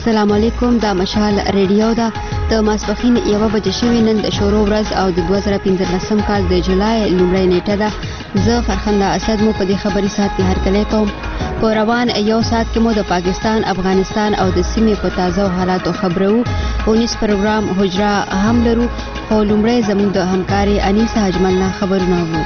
السلام علیکم. دا مشال ریډیو ده. د ماسپښین 1 بجې شوې. نن د شورو ورځ او د 2015 کال د جولای لومړۍ نیټه ده. زه فرخنده اسد مو په دې خبري ساعت کې هرکلی کوم. په روان یو ساعت کې مو د پاکستان، افغانستان او د سیمې په تازه حالاتو خبرو. اونیس پروګرام حجره هم لرو، خو لومړی زموږ د همکاري انیسه اجمل نه خبرونه وو.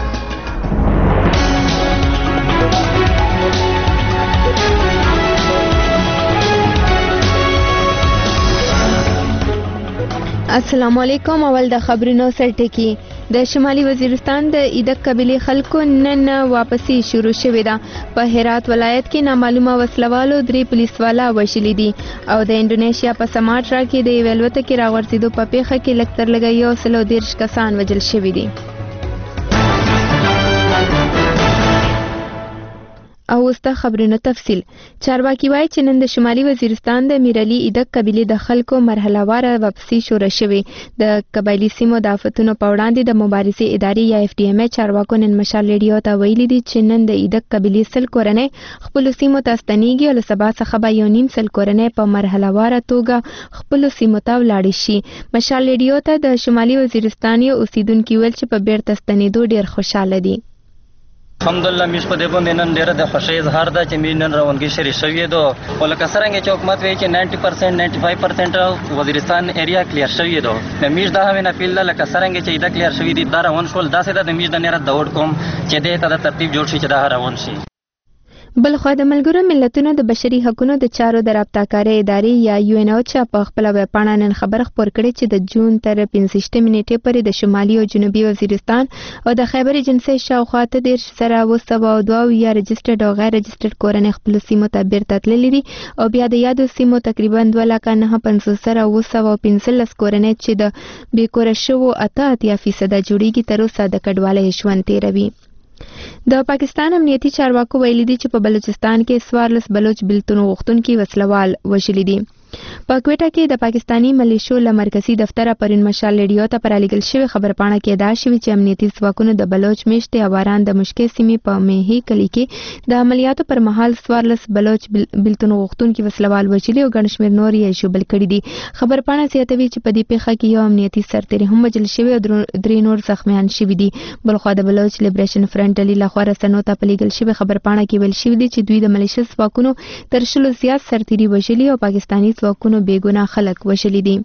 السلام علیکم. اول د خبرونو سرټکی. د شمالي وزیرستان د ایدک قبیلې خلکو نن واپسی شروع شوې ده. په هرات ولایت کې نامعلومه وسلوالو 3 پولیسوالا وژلي دي او د انډونیشیا په سماټرا کې د یوې الوتکې راغورځېدو په پیښه کې لږ تر لږه 130 کسان وژل شوي دي. او اوس د خبرونو تفصیل. چارواکي وایي چې نن د شمالي وزیرستان د میرعلي ایدک قبیلې د خلکو مرحله واره واپسی شروع شوې. د قبایلي سیمو د آفتونو په وړاندې د مبارزې ادارې یا FDMA چارواکو نن مشال ریډیو ته ویلي دي چې نن د ایدک قبیلې 100 کورنۍ خپلو سیمو ته ستنېږي او له سبا څخه به 1.5 کورنۍ په مرحله واره توګه خپلو سیمو ته ولاړې شي. مشال ریډیو ته د شمالي وزیرستان یو اوسیدونکي ویل چې په بیرته ستنېدو ډېر خوشاله دي. الحمدلله میش په دې باندې نن ډیره د خوشی اظهار ده چې می نن روانګي شری شوې ده او لکه څنګه چې حکومت وایي چې 90% 95% وزیرستان ایریا کلیر شوې ده. د میش دا هم نه پیل لکه څنګه چې دا کلیر شوې دي دا روان شول داسې ده د میش د نړۍ دوړ کوم چې دې ته د ترتیب جوړ شي چې دا روان شي. بلخوا د ملګرو ملتونو د بشري حقوقو د چارو د رابطه‌کارۍ ادارې یا UNOCHA په خپل ویبپاڼه نن خبر خپور کړی چې د جون تر 15 نیټې پورې د شمالي او جنوبي وزیرستان او د خیبر جنسي شاوخوا 13,202 یا رجسټرډ او غیر رجسټرډ کورنۍ خپل سیمو ته بیرته تللي دي او بیا د یادو سیمو تقریبا 2,950,015 کورنۍ چې د بیکوره شوو 88% جوړیږي تر اوسه د کډوالۍ ژوند تیروي. د پاکستان امنیتي چارواکو ویلي دي چې په بلوچستان کې 14 بلوچ بیلتون غوښتونکي وسلوال وژلي دي. په کوټه کې د پاکستانی ملیشو له مرکزی دفتره پرین مشال ریډیو ته پرالیږل شوی خبرپاڼه کې ادعا شوې چې امنیتي ځواکونو د بلوچ میشتې اواران د مشکې سیمې په میهي کلی کې د عملیاتو پر مهال 14 بلوچ بیلتون غوښتونکي وسلوال وژلي او ګڼ شمېر نور یې ژوبل کړي دي. خبرپاڼه زیاتوي چې په دې پیښه کې یو امنیتي سرتیری هم وژل شوی او 3 نور زخمیان شوي دي. بلخوا د بلوچ لیبریشن فرنٹ ډلې لخوا رسنیو ته پرالیږل شوی خبرپاڼه کې ویل شوی دی چې دوی د ملیشیا ځواکونو تر 100 زیات سرتیري وژلي او پاکستاني ځواکونو بېګناه خلک وژلي دي.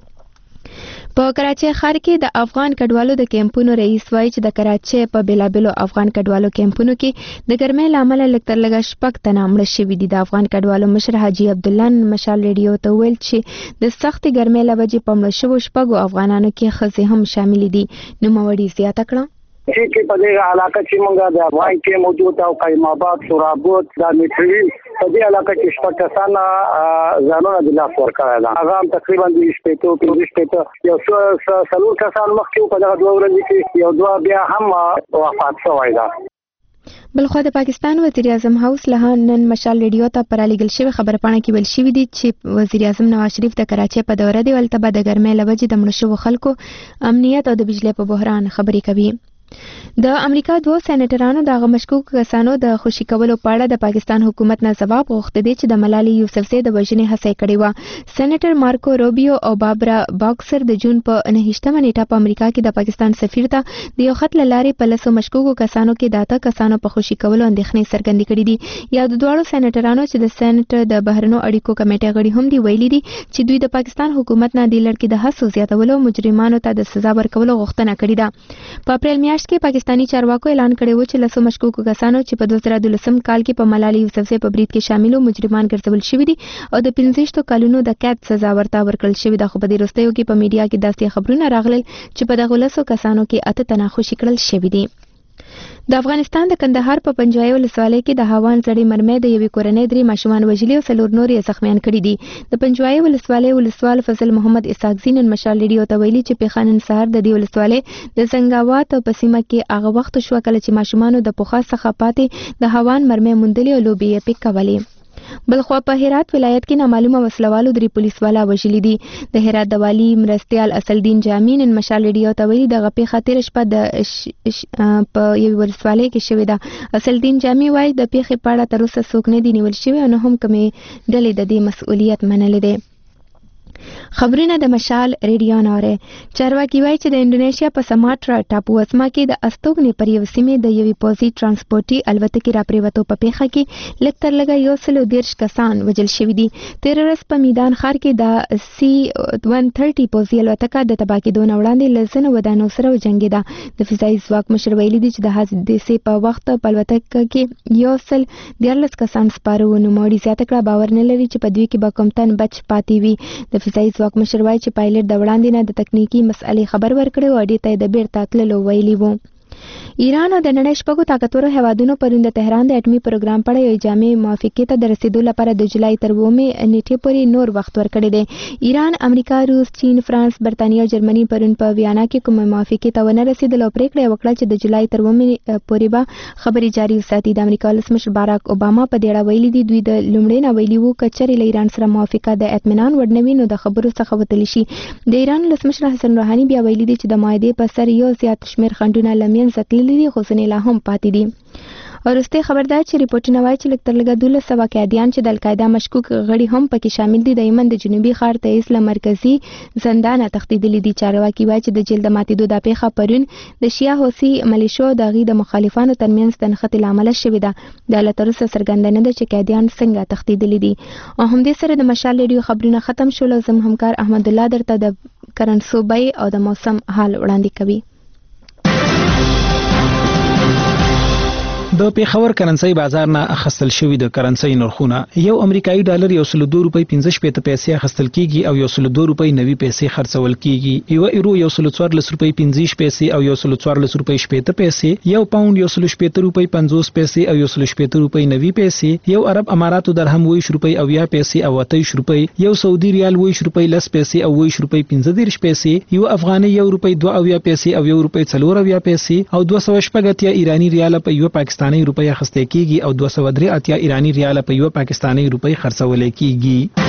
په کراچۍ ښار کې د افغان کډوالو د کیمپونو رئیس وایي چې د کراچۍ په بیلابیلو افغان کډوالو کیمپونو کې د ګرمۍ له امله لږ تر لږه 6 تنه مړه شوي دي. د افغان کډوالو مشر حاجي عبدالله مشال ریډیو ته ویل چې د سختې ګرمۍ له وجې په مړه شوو 6 افغانانو کې ښځې هم شاملې دي. نوموړي زیاته کړه چې په دې علاقه کې موږ د افغان کې موجود او قیم آباد سورابود د میټري په دې علاقه کې 6 کسان ځانونه د لاس ورکړل. هغه تقریبا د شپېتو یو څلور کسان مخکې په دغه 2 ورځې کې یو دوه بیا هم وفات شوی ده. بلخوا د پاکستان وزیر اعظم هاوس له نن مشال ریډیو ته پرالیږل شوی خبرپاڼه کې ویل شوی دی چې وزیر اعظم نواز شریف د کراچۍ په دوره دی ولته به د ګرمۍ له وجې د مړه شوو خلکو امنیت او د بجلی په بحران خبرې کوي. د امریکا 2 سېنیټرانو دغه مشکوک کسانو د خوشي کولو په اړه د پاکستان حکومت نه ځواب غوښته دي چې د ملالۍ یوسفزۍ د وژنې هڅه کړې و. سېنیټر مارکو روبیو او بابرا باکسر د جون په 9 نیټه په امریکا کې د پاکستان سفیر ته د یو خط له لارې په لسو مشکوکو کسانو کې د 8 کسانو په خوشي کولو اندېښنې څرګندې کړې دي. یا د دواړو سېنیټرانو چې د سېنیټ د بهرنیو اړیکو کمیټې غړي هم دي ویلي دي چې دوی د پاکستان حکومت نه د لړ کې د هڅو زیاتولو مجرمانو ته د سزا ورکولو غوښتنه کړې ده. په اپریل میاشت کې پاکستانی چارواکو اعلان کړی و چې لسو مشکوکو کسانو چې په 2012 کال کې په ملالۍ یوسفزۍ په برید کې شاملو مجرمان ګرځول شوي دي او د 15 کالونو د قید سزا ورته ورکړل شوې ده. خو په دې وروستیو کې په میډیا کې داسې خبرونه راغلل چې په دغه لسو کسانو کې 8 تنه خوشي کړل شوي دي. د افغانستان د کندهار په پنجوایي ولسوالۍ کې د هاوان زړې مرمۍ د یوې کورنۍ 3 ماشومان وژلي او 4 نور یې زخمیان کړي دي. د پنجوایي ولسوالۍ ولسوال فضل محمد اسحاق زین مشال ریډیو ته ویلي چې پیښه نن سهار د دې ولسوالۍ د زنګاوات په سیمه کې هغه وخت شو کله چې ماشومانو د پوخا څخه پاتې د هاوان مرمۍ موندلې او لوبې یې پې کولې. بلخوا په هرات ولایت کې نامعلومه وسلوالو 3 پولیس والا وژلي دي. د هرات د والی مرستیال اصلدین جامی نن مشال ریډیو ته ویلي د غپې خاطر شپه د په یو ولسوالۍ کې شوې ده. اصلدین جامی وايي د پیښې په اړه تر اوسه څوک نه دي نیول شوي او نه هم کومې ډلې د دې مسؤلیت منلی دی. خبرونه د مشال ریډیو نوره. چارواکي وایي چې د انډونیشیا په سماټرا ټاپو وسما کې د استوګنې پر یو سیمې د یوې پوځي ترانسپورټي الوتکې راپریوتو په پیښه کې لږ تر لږه 130 کسان وژل شوي دي. تېره ورځ په میدان ښار کې د C-130 پوځي الوتکه د تباه کېدو نه وړاندې له ځینو ودانیو سره وجنګېده. د فضایي ځواک مشر ویلي دي چې د حادثې په وخت په الوتکه کې 114 کسان سپاره وو. نوموړي زیاته کړه باور نه لري چې په دوی کې به کوم تن بچ پاتې وي. د فضایي ځواک مشر وایي چې پایلټ د وړاندې نه د تکنیکی مسئلې خبر ورکړی او اډې ته د بیرته تللو ویلي وو. ایران او د نړۍ شپږو طاقتورو هیوادونو پرون د تهران د اټومي پروګرام په اړه یو جامع موافقې ته د رسیدو لپاره د جولای تر 2 نیټې پورې نور وخت ورکړی دی. ایران، امریکا، روس، چین، فرانس، برتانیا او جرمني پرون په ویانا کې کومه موافقې ته ونه رسیدل او پریکړه وکړه چې د جولای تر 2 پورې به خبرې جاري وساتي. د امریکا ولسمشر باراک اوباما په دې اړه ویلي دي دوی د لومړي نه ویلي وو که چېرې له ایران سره موافقه د اطمینان وړ نه وي نو د خبرو څخه وتلی شي. د ایران ولسمشر حسن روحاني بیا ویلي دي چې د معاهدې په سر یو زیات شمېر خنډونه له منځه تللي دي خو ځینې لا هم پاتې دي. وروستي خبر دا چې ریپورټونه وایي چې لږ تر لږه 1200 قیدیان چې د القاعده مشکوک غړي هم پکې شامل دي د یمن د جنوبي ښار تعز له مرکزي زندانه تښتېدلي دي. چارواکي وایي چې د جیل د ماتېدو دا پیښه پرون د شیعه حوثي ملیشو د هغې د مخالفانو ترمنځ د نښتې له امله شوې ده. دا له تر اوسه څرګنده نه ده چې قیدیان څنګه تښتېدلي دي. او همدې سره د مشال ریډیو خبرونه ختم شول او زموږ همکار احمد الله درته د کرنسو بیې او د موسم حال وړاندې کوي. د پیښور کرنسي بازار نه اخیستل شوی د کرنسي نرخونه یو امریکایي ډالر 102 روپۍ 15 پیسې اخیستل کیږي او 102 روپۍ 90 پیسې خرڅول کیږي. یو ایرو 114 روپۍ 15 پیسې او 114 روپۍ 70 پیسې، یو پاوند 118 روپۍ 50 پیسې او 118 روپۍ 90 پیسې، یو عرب اماراتو درهم 20 روپۍ او 20 پیسې او 28 روپۍ، یو سعودي ریال 20 روپۍ 10 پیسې او 20 روپۍ 15 پیسې، یو افغاني 1 روپۍ 2 پیسې او 1 روپۍ 4 پیسې او 280 ایرانی ریال په یو پاکستاني روپۍ اخیستل کیږي او 283 ایرانی ریال په یو پاکستاني روپۍ خرڅول کیږي.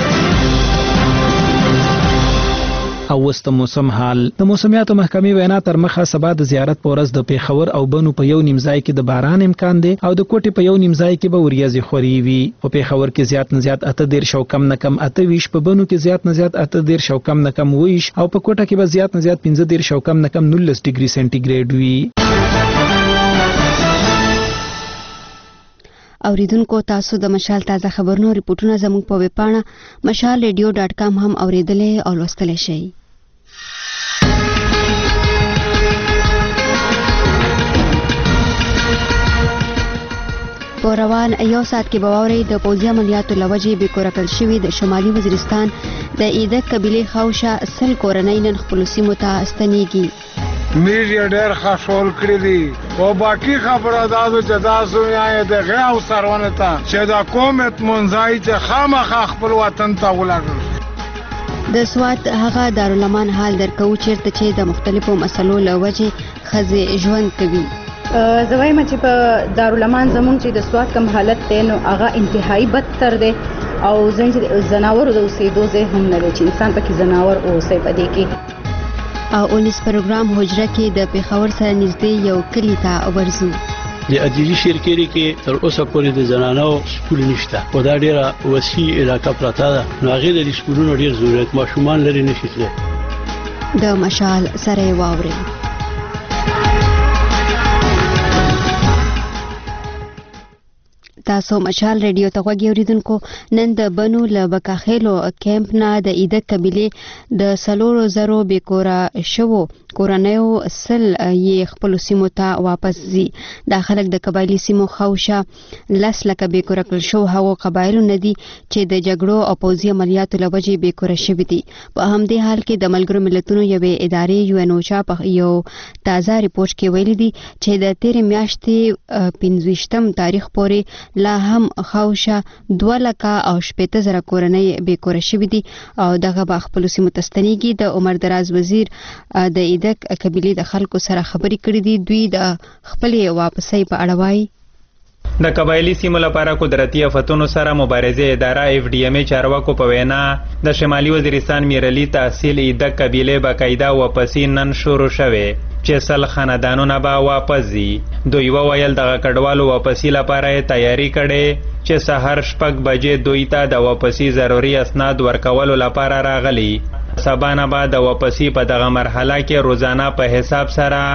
او وست موسم حال. د موسمیاتو محکمې وینا تر مخه سبا د زیارت په ورځ د پیښور او بنو په یو نیمځای کې د باران امکان دی او د کوټې په یو نیمځای کې به وریځې خوري وي. په پیښور کې زیات نه زیات 18 او کم نه کم 28، په بنو کې زیات نه زیات 18 او کم نه کم 20 او په کوټه کې به زیات نه زیات 15 او کم نه کم 19 ډیګري سنټیګریډ وي. اوریدونکو تاسو د مشال تازه خبرونو ریپورتونه زموږ په ویب پاڼه mashalradio.com هم اوریدلې او لوستلی شئ. په روان یو ساعت کې به واورئ د پوځي عملیاتو له وجې بېکوره کړل شوي د شمالي وزیرستان د ایدک قبیلې خواوشا 100 کورنۍ نن خپلو سیمو ته ستنېږي. میډیا ډېر خښول کړي دي او باقي خبره دا ده چې تاسو یې د غیا او سرونه ته چې دا کوم اطمینان چې خامخا خپل وطن ته ولاړ. د سوات هغه دارالمان حال درکو چیرته چې د مختلفو مسلو له وجې ښځې ژوند کوي. زه وایم چې په دارالمان زموږ چې د سوات کوم حالت دی نو هغه انتهایی بدتر دی او زناورو د اوسېدو ځای هم نه دی چې انسان پکې زناور اوسئ په دې کې. او 19 پروګرام حجره کې د پیښور سره نږدې یو کلي ته ورځو. د عدیلي شیرکیری کې تر اوسه پورې د زنانو سکول نشته او دا ډیره وسیع علاقه پراته ده نو هغې د سکولونو ډیر ضرورت ماشومان لري نشي تللی. د مشال سره واورئ. تاسو مشال ریډیو ته غوږی اوریدونکو. نن د بنو له بکاخیلو کیمپ نه د ایدک قبیلې د 400 بېکوره شوو کورنیو 100 یې خپلو سیمو ته واپس ځي. دا خلک د قبایلي سیمو خواوشا 10 لکه بېکوره کړل شوو هغو قبایلو نه دي چې د جګړو او پوځي عملیاتو له وجې بېکوره شوي دي. په همدې حال کې د ملګرو ملتونو یوې ادارې UNOCHA په یو تازه ریپورټ کې ویلي دي چې د تېرې میاشتې 25 تاریخ پورې لا هم خواوشا 2,80,000 کورنۍ بېکوره شوي دي او دغه به خپلو سیمو ته ستنېږي. د عمر دراز وزیر د ایدک قبیلې د خلکو سره خبرې کړې دي. دوی د خپلې واپسۍ په اړه وایي. د قبایلی سیمو لپاره قدرتي آفتونو سره مبارزې اداره FDMA چارواکو په وینا د شمالي وزیرستان میرعلي تحصیل ایدک قبیله باقاعده واپسی نن شروع شوه چې سل خاندانونه به واپس ځي. دوی وویل دغه کډوالو واپسی لپاره تیاری کړي چې سحر 6 بجې دوی ته د واپسی ضروري اسناد ورکولو لپاره راغلي. سبا نه به د واپسی په دغه مرحله کې روزانه په حساب سره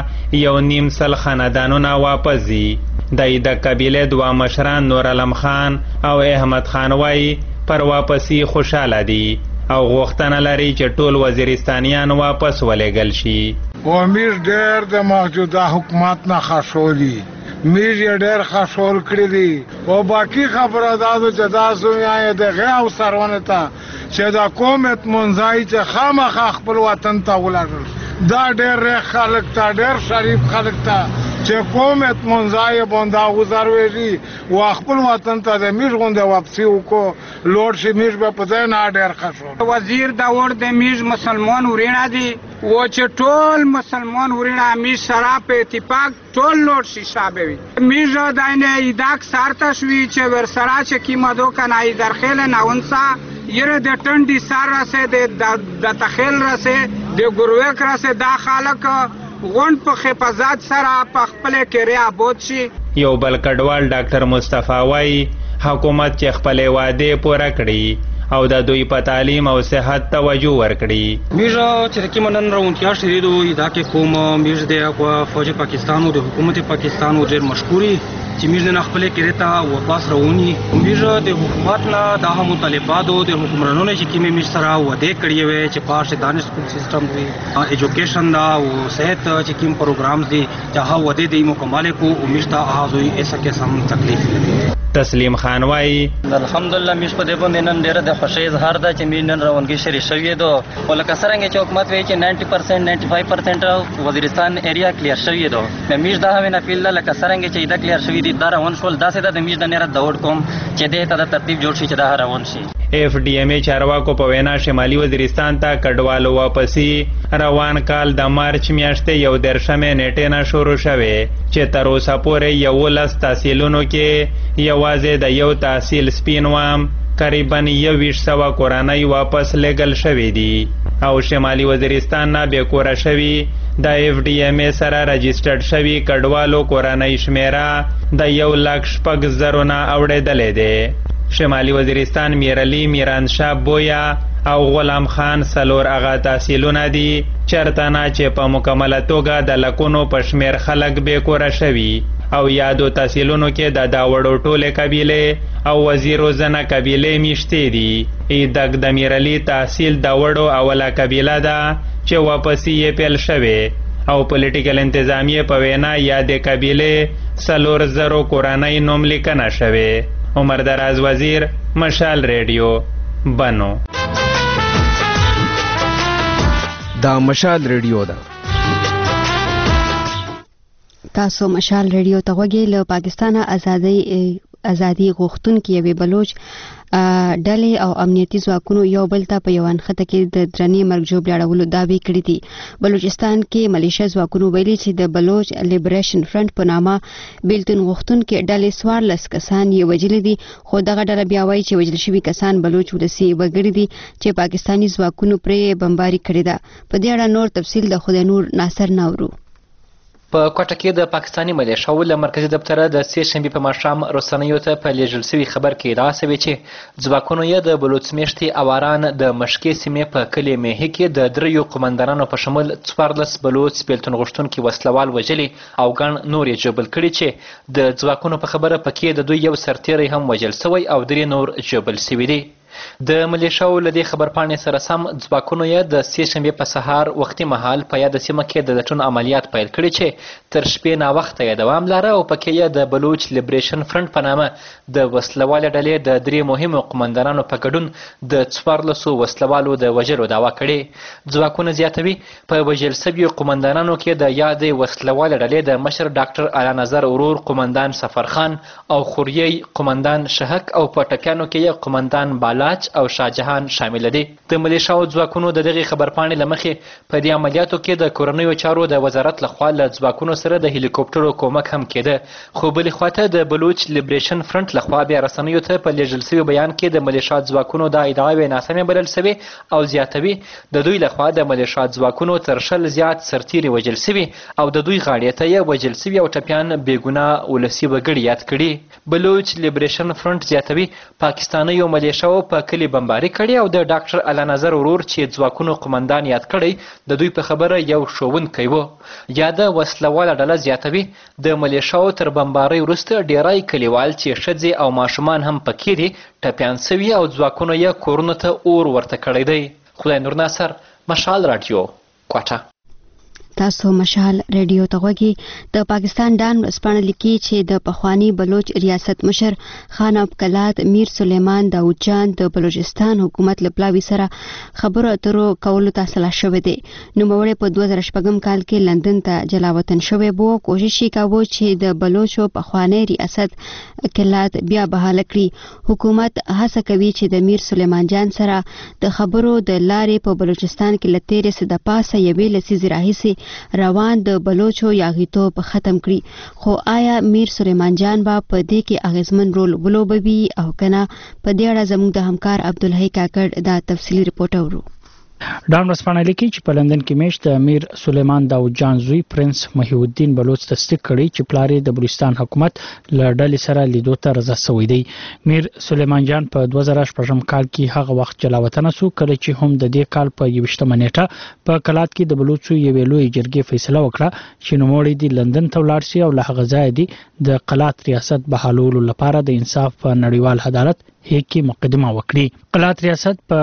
1.5 خاندانونه واپس ځي. د قبیله دوه مشران نور علم خان او احمد خان وای پر واپسی خوشاله دي او غوښتنه لري چې ټول وزیرستانیان واپس ولېږل شي. امیر ډېر د موجوده حکومت نه خښولي، میر یې ډېر خښول کړي دي او باقي خبره دا ده چې تاسو یې دغه او سرونه ته چې دا کوم اطمینان چې خامخا خپل وطن ته ولاړل دا ډېر خلک ته ډېر شریف خلک ته چې کوم اطمینان باندې وزروي او خپل وطن ته د میر غونډه واپسی وکړو لوړ شي میر په ځای نه ډېر خښول. وزیر دا ور د میر مسلمان ورینه دي و چې ټول مسلمان ورینه میر سره په اتفاق ټول لوړ شي شابوي. میر دا نه ایداک سارته شوی چې ور سره چې کیمدو کنای درخل نه ونسا یره د ټنډي سار راسه د تخیل راسه د ګروک راسه دا خلک غون په حفاظت سره په خپل کې رعابود شي. یو بل کډوال ډاکټر مصطفی وای حکومت چې خپل وعده پوره کړي او د دوی په تعلیم او صحت توجه ورکړي. میرا چې کوم نن راونتیا شری دوی دا کې کوم میرز دی او فوج پاکستان او د حکومت پاکستان او ډیر مشکوري چې میرز نه خپل کې رتا او پاس روونی میرا د حکومت نه د مطالبات او د حکمرانونو چې کیمه میر سره وعده کړی وي چې پاش دانش سیستم وي ایجوکیشن دا او صحت چې کیم پروګرامز دي چې هغه وعده دی مکمل کو امید ته هغه ایسه کې سم تکلیف لري. تسلیم خان وای الحمدلله میش په دې باندې نن ډیره د خوشی اظهار ده چې مين نن روانګي شری شوی دو ولکه سرنګ چې حکومت وی چې 90% 95% وزیرستان ایریا کلیر شوی دو د میش دا وینه پیل لکه سرنګ چې دا کلیر شوی دي دا روان شول دا سه د میش د نره دوړ کوم چې دې ته د ترتیب جوړ شي چې دا روان شي. FDMA چارواکو په وینا شمالي وزیرستان ته کډوالو واپسی روان کال د مارچ میاشتې 11 نیټه نه شروع شوه چې تر اوسه پورې 11 تحصیلونو کې یوازې د یو تحصیل سپینوام قریبا 100 کورنۍ واپس لګل شوې دي او شمالي وزیرستان نه به کور شوي د FDMA سره رجسټرډ شوي کډوالو کورنۍ شمیره د 1,06,000 نه اوړېدلې ده. شمالي وزیرستان میرعلي میرانشاه بویا او غلام خان سلور اغا تحصیلونه دي چرته نه چې په مکمله توګه د لکونو په شمیر خلک به کور شوي او یادو تحصیلونو کې د داوړو ټوله قبیله او وزیرو زنه قبیله میشته دي. ایدک د میرعلي تحصیل داوړو اوله قبیله ده چې واپسی یې پیل شوه او پولیټیکل انتظامیه په وینا یادې قبیله سلور زرو کورنۍ نوم لیکنه شوه. عمر دراز وزیر مشال ریډیو بنو. دا مشال ریډیو ده. تاسو مشال ریډیو ته وګورئ. له پاکستانه ازادي غوښتونکي یوې بلوچ ډلې او امنیتي ځواکونو یو بل ته په یو انخته کې د درنې مرګ ژوبل اړولو دعوې کړې دي. بلوچستان کې ملیشیا ځواکونو ویلي چې د بلوچ لیبریشن فرنٹ په نامه بیلتون غوښتونکي ډلې 14 کسان یې وژلي دي خو دغه ډله بیا وایي چې وژل شوي کسان بلوچ ولسي وګړي دي چې پاکستاني ځواکونو پرې بمباري کړې ده. په دې اړه نور تفصیل د خدای نور ناصر ناورو. په کوټه کې د پاکستاني ملیشیاو له مرکزي دفتره د سې شنبې په ماښام رسنیو ته په لیږل شوي خبر کې ادعا شوې چې ځواکونو یې د بلوچ میشتې اواران د مشکې سیمې په کلي میحي کې د دریو قمندانانو په شمول 14 بلوچ بیلتون غوښتونکي وسلوال وژلي او ګڼ نور یې ژوبل کړي چې د ځواکونو په خبره پکې د دوی یو سرتیری هم وژل شوی او 3 نور ژوبل شوي دي. د ملیشیاو له دې خبرپاڼې سره سم ځواکونو یې د سې شنبې په سهار وختي مهال په یاده سیمه کې د لټون عملیات پیل کړي چې تر شپې ناوخته یې دوام لاره او پکې یې د بلوچ لیبریشن فرنٹ په نامه د وسلوالې ډلې د 3 مهمو قمندانانو په ګډون د 14 وسلوالو د وژلو دعوا کړې. ځواکونه زیاتوي په وژل شویو قمندانانو کې د یادې وسلوالې ډلې د مشر ډاکټر اعلی نظر ورور قمندان سفر خان او خوریي قمندان شهک او په ټپیانو کې یې قمندان بالا بلاچ او شاهجهان شامل دي. د ملیشاو ځواکونو د دغې خبرپاڼې له مخې په دې عملیاتو کې د کورنیو چارو د وزارت لخوا له ځواکونو سره د هلیکوپټرو کومک هم کېده. خو بلې خواته د بلوچ لیبریشن فرنټ لخوا بیا رسنیو ته په لیږل سوي بیان کې د ملیشا ځواکونو دا ادعاوې ناسمې بلل سوي او زیاتوي د دوی لخوا د ملیشا ځواکونو تر 100 زیات سرتیري وژل سوي او د دوی غاړې ته یې وژل سوي او ټپیان بېګناه ولسي وګړي یاد کړي. بلوچ لیبریشن فرنټ زیاتوي پاکستانیو ملیشاو په کلي بمباري کړې او د ډاکټر الله نظر ورور چې ځواکونو قمندان یاد کړی د دوی په خبره یو ښوونکی و. یا د وسلواله ډله زیاتوي د ملیشاو تر بمبارۍ وروسته ډیری کلیوال چې ښځې او ماشومان هم پکې دي ټپیان سوي او ځواکونو یې کورونو ته اور ورته کړی دی. خدای نور ناصر، مشال راډیو، کوټه. تاسو مشال ریډیو ته غوږی. د پاکستان ډان ورځپاڼه لیکي چې د پخوانی بلوچ ریاست مشر خان ابکلات میر سلیمان داود جان د بلوچستان حکومت له پلاوي سره خبرو اترو کولو ته سلا شوی دی. نوموړی په 2014 کال کې لندن ته جلاوطن شوی بو. کوشش یې کاوه چې د بلوچو پخوانی ریاست کلات بیا بحاله کړي. حکومت هڅه کوي چې د میر سلیمان جان سره د خبرو د لارې په بلوچستان کې لتیرې سده پاسه یوې لسیزې راهیسې روان د بلوچو یاغیتوب ختم کړي. خو آیا میر سلیمان جان با په دې کې اغیزمن رول ولوبوي او کنه؟ په دې اړه زموږ د همکار عبدالحی کاکړ دا تفصیلی رپورټ اورو. ډان ورځپاڼه لیکي چې په لندن کې میشت د میر سلیمان داود جان زوی پرنس محی الدین بلوچ تصدیق کړی چې پلار یې د بلوچستان حکومت له ډلې سره لیدو ته رضا شوی دی. میر سلیمان جان په 2014 کال کې هغه وخت جلاوطن شو کله چې هم د دې کال په 21 نیټه په کلات کې د بلوچو یوې لوی جرګې فیصله وکړه چې نوموړی دی لندن ته ولاړ شي او له هغه ځایه دی د قلات ریاست بحالولو لپاره د انصاف په نړیوال عدالت هیڅ مقدمه وکړي. قلات ریاست په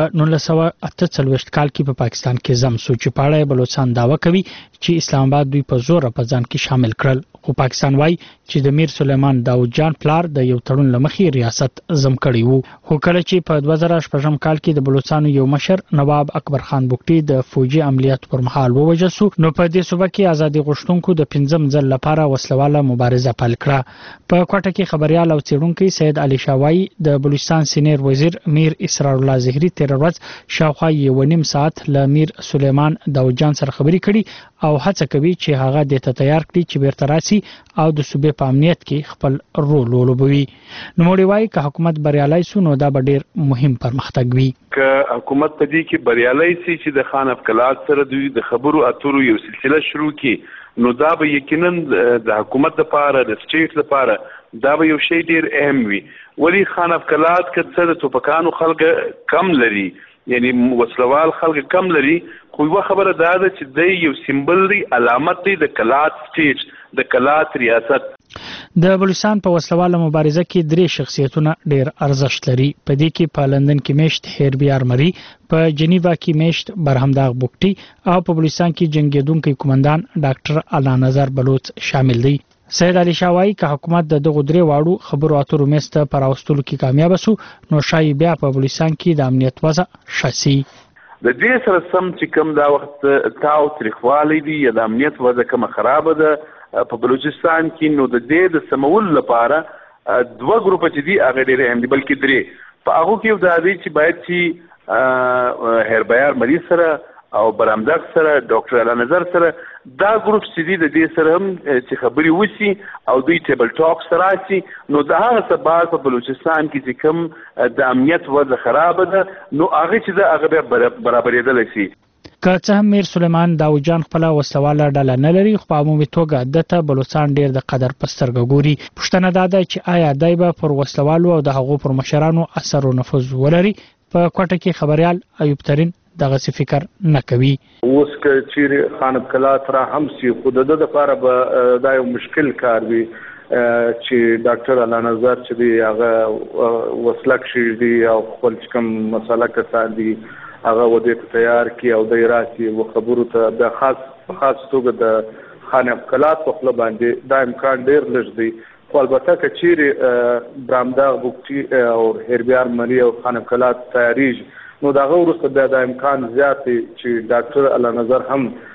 1948 کال کې په پاکستان کې زم سو چې پاړه بلوچستان داوا کوي چې اسلام آباد دوی په زور په ځان کې شامل کړل. خو پاکستان وایي چې د میر سلیمان داود جان پلار د یو تړون لمخې ریاست زم کړی وو. خو کله چې په 2014 کال کې د بلوچستان یو مشر نواب اکبر خان بوکټي د فوجي عملیات پر مهال ووژل شو، نو په دې صوبه کې ازادي غوښتونکو د 5م ځل لپاره وسلواله مبارزه پیل کړه. په کوټه کې خبريال او څېړونکي سید علي شاوایی د بلوچستان سینیر وزیر میر اسرار الله زهری تیر ورځ شاوخوا 1.5 ساعت له میر سلیمان داود جان سره خبرې کړي او هڅه کوي چې هغه د ته تیار کړي چې بیرته راسي او د صوبې په امنیت کې خپل رول ولوبوي. نوموړی وایي که حکومت بریالي سو نو دا به ډیر مهم پرمختګ وي. که حکومت په دې کې بریالي سي چې د خان افکلات سره دوی د خبرو اترو یو سلسله شروع کړي نو دا به یقینا د حکومت لپاره د سټیټ لپاره دا به یو شی ډیر اهم وي. ولی خان افکلات که څه د توپکانو خلک کم لري یعنی وسلوال خلک کم لري خو یو خبره دا ده چې د یو سیمبل دی علامت دی د کلات سټیټ د کلات ریاست. د بلوچستان په وسلواله مبارزه کې 3 شخصیتونه ډیر ارزښت لري. په دې کې په لندن کې میشت هیربیار مری، په جنیوا کې میشت برهمداغ بوکټي او په بلوچستان کې جنگیدونکو قومندان ډاکټر الله نظر بلوچ شامل دي. سید علي شاوایی که حکومت د دغه 3 واړو خبرو اترو میسته پر اوستلو کې کامیاب شو نو شای بیا په بلوچستان کې د امنیت وضع شاسي. د دې سره سم چې کوم دا وخت تاو تاریخوالي دي یا د امنیت وضع کوم خراب ده په بلوچستان کې نو د دې د سمول لپاره 2 ګروپ چې دي هغه ډېر اهم دي بلکې 3. په هغه کې دا دي چې باید چې هربیار مریض سره او برامداغ سره ډاکټر الله نظر سره دا ګروپ چې دي د دې سره هم چې خبري وشي او دوی ټیبل ټاک سره شي نو دا هغه سبب په بلوچستان کې چې کوم د امنیت وضع خراب ده نو هغه چې دا هغه برابرېدل شي. که څه هم میر سلیمان داود جان خپل وسلواله ډله نه لري خو په عمومي توګه دته بلوچستان ډیر د قدر په سترګه ګوري. پوښتنه دا ده چې آیا دای به پر وسلوالو او د هغو پر مشرانو اثر او نفوذ ولري؟ په کوټه کې خبريال ایوب ترین دغه څه فکر نه کوي. اوس که چیرې خان ابکلات را هم سي خو د لپاره به دا یو مشکل کار وي چې ډاکټر الله نظر چې دی هغه وسلک شي دی او خپل کوم مسله کسان دي هغه ودې ته تیار کی او د راسي او خبرو ته د خاص توګه د خان ابکلات په خپل باندې دا امکان ډیر لږ دی. خو البته که چیرې برامداغ بوکټي او هربیار مری او خان ابکلات تیاریږي نو دا وروسته بیا د امکان زیات چې ډاکټر الله نظر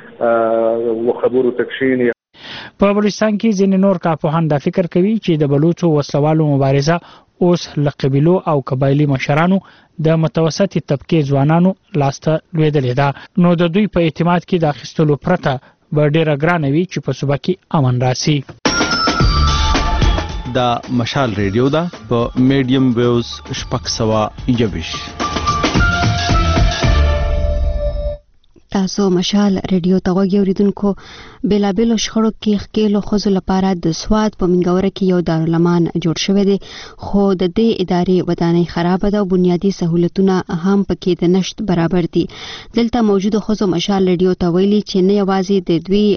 هم و خبرو تکشینی. په بلوچستان کې ځینې نور کارپوهان دا فکر کوي چې د بلوچو وسلوالو مبارزه اوس له قبیلو او قبایلی مشرانو د متوسطې طبقې ځوانانو لاسته لوېدلې ده. نو د دوی په اعتماد کې د اخیستلو پرته به ډیره ګرانه وي چې په صوبه کې امن راسي. دا مشال ریډیو ده په میډیم ویوز 621. تاسو مشال ریډیو ته غوږی اوریدونکو. بېلابېلو شخړو کې ښکېلو ښځو لپاره د سوات په منګوره کې یو دارالمان جوړ شوی دی، خو د دې ادارې ودانۍ خرابه ده او بنیادي سهولتونه هم پکې د نشت برابر دي. دلته موجودو ښځو مشال ریډیو ته ویلي چې نه یوازې د دوی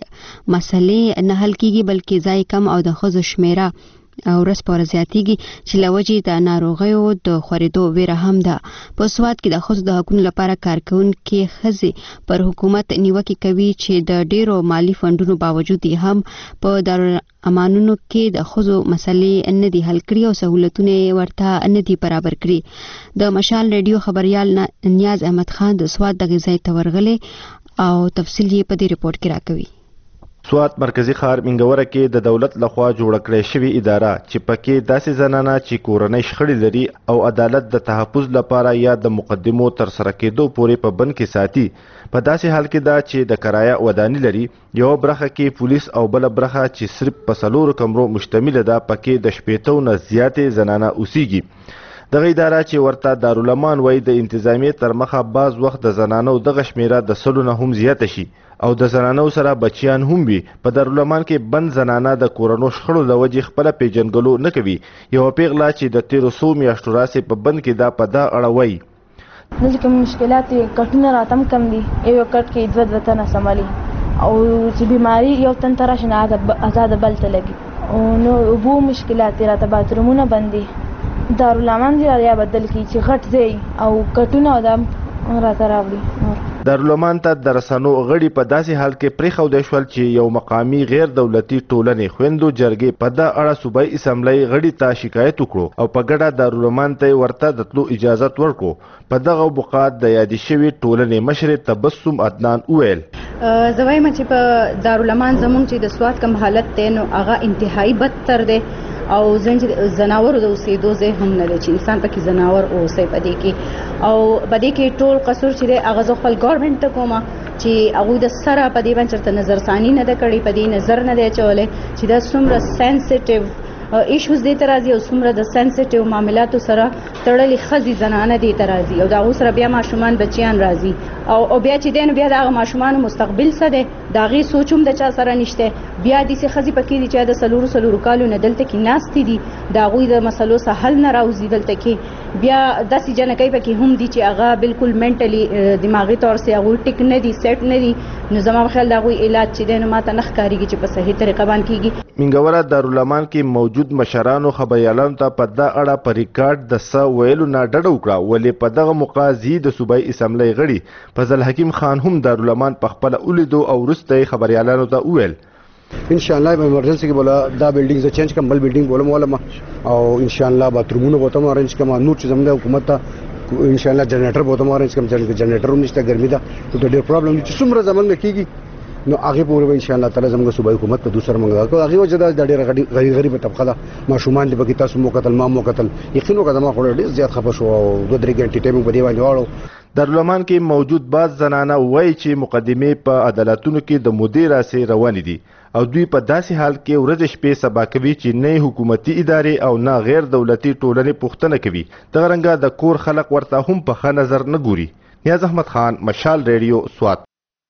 مسلې نه حل کیږي بلکې ځای کم او د ښځو شمیره او ورځ په ورځ زیاتیږي چې له وجې د ناروغیو د خورېدو ویره هم ده. په سوات کې د ښځو د حقونو لپاره کارکوونکې ښځې پر حکومت نیوکې کوي چې د ډیرو مالی فنډونو باوجود هم په دارالامانونو کې د ښځو مسلې نه دي حل کړي او سهولتونه ورته نه دي برابر کړي. د مشال ریډیو خبريال نیاز احمد خان د سوات د غذای تورغلې او تفصیل یې په دې ریپورت کې راکوي. سوات مرکزی ښار منګوره کې د دولت لخوا جوړ کړې شوې اداره چې پکې داسې زنانه چې کورنۍ شخړې لري او عدالت د تحفظ لپاره یا د مقدمو تر سره کېدو پورې په بند کې ساتي، په داسې حال کې ده چې د کرایه ودانۍ لري. یو برخه کې پولیس او بل برخه چې صرف په 4 کمرو مشتمل ده پکې د 80 نه زیاتې زنانه اوسېږي. دغه اداره چې ورته دارالمان وایي د انتظامیې تر مخه بعض وخت د زنانو دغه شمیره د 100 نه هم زیاته شي او د زنانو سره بچیان هم وي. په دارالمان کې بند زنانه د کورونو شخړو له وجې خپله پیژنګلو نه کوي. یوه پیغله چې د 1300 میاشتو راسې په بند کې دا په دا اړه وایي. دلته کوم مشکلات کټونه راتم کم دي، یو کټ کې 2 تنه سمالي او چې بیماری یو تن ته راشي نه آزاد بل ته لګي او نو اوبو مشکلات راته باترومونه بندي. دارالمان دی یا بدل کی چې غټ دی او کټونه ادم راته راوړي. دارالمان ته د رسنو غړي په داسې حال کې پرېښودی شول چې یو مقامي غیر دولتي ټولنې خویندو جرګې په دا اړه صوبایي اسمبلۍ غړي ته شکایت وکړو او په ګډه دارالمان ته ورته د تلو اجازت ورکړو. په دغه موقعات د یادې شوې ټولنې مشرې تبسم عدنان وویل زه وایم چې په دارالمان زموږ چې د سوات کم حالت دی نو هغه انتهایی بدتر دی او زناور د اوسېدو ځای هم نه دی چې انسان پکې زناور اوسي پدې کې او پدې کې ټول قصور چې دی هغه زه خپل ګورنمنت ته کومه چې هغوی د سره پدې باندې چېرته نظرثاني نه ده کړې، پدې نظر نه دی اچولی چې دا څومره سینسټیو ایشوز دی ته راځي او څومره د سینسټیو معاملاتو سره تړلې ښځې زنانه دی ته راځي او د هغو سره بیا ماشومان بچیان راځي او بیا چې دی نو بیا د هغه ماشومانو مستقبل څه دی د هغې سوچ هم د چا سره نشته. بیا داسې ښځې پکې دي چې د 4 کالو نه دلته کې ناستې دي، د هغوی د مسلو څخه حل نه راوځي دلته کې. بیا داسې جنکۍ پکې هم دي چې هغه بالکل منټلي دماغي طور سره هغوی ټیک نه دي، سیټ نه دي. نو زما په خیال د هغوی علاج چې دی نو ماته نه ښکارېږي چې په صحیح طریقه باندې کېږي. منګوره دارالمان کې موجود مشرانو خبریالانو ته په دا اړه په ریکارډ د څه ویلو نه ډډه وکړه، ولې په دغه موقع د صوبایي اسمبلۍ غړي فضل حکیم خان هم دارالمان په خپله ولیدو او وروسته یې خبریالانو ته وویل ان شاء الله به ایمرجنسي کې بولا دا بلډینګ ز چینج کوم بل بلډینګ بولم ولما او ان شاء الله باترومونه بوتم ارنج کوم نور چې زموږ حکومت ته ان شاء الله جنریټر بوتم ارنج کوم جنریټر هم نشته ګرمي ده نو د ډېر پرابلم چې څومره زمونږ کېږي نو هغه پورې ان شاء الله تعالی زموږ صوبایي حکومت ته دوسر منګا کو هغه وجه دا ډېر غریب طبقه ده ماشومان دې بګی تاسو مو قتل ما مو قتل یقینو کدما خو ډېر زیات خپه شو او 2-3 غنټې ټایم په دی باندې واړو. دارالمان کې موجود بعض زنانه وایي چې مقدمې په عدالتونو کې د مودې راسې روانې دي او دوی په داسې حال کې ورځ شپې سبا کوي چې نه حکومتي ادارې او نه غیر دولتي ټولنې پوښتنه کوي. دغه رنګه د کور خلک ورته هم په ښه نظر نه ګوري. نیاز احمد خان، مشال ریډیو، سوات.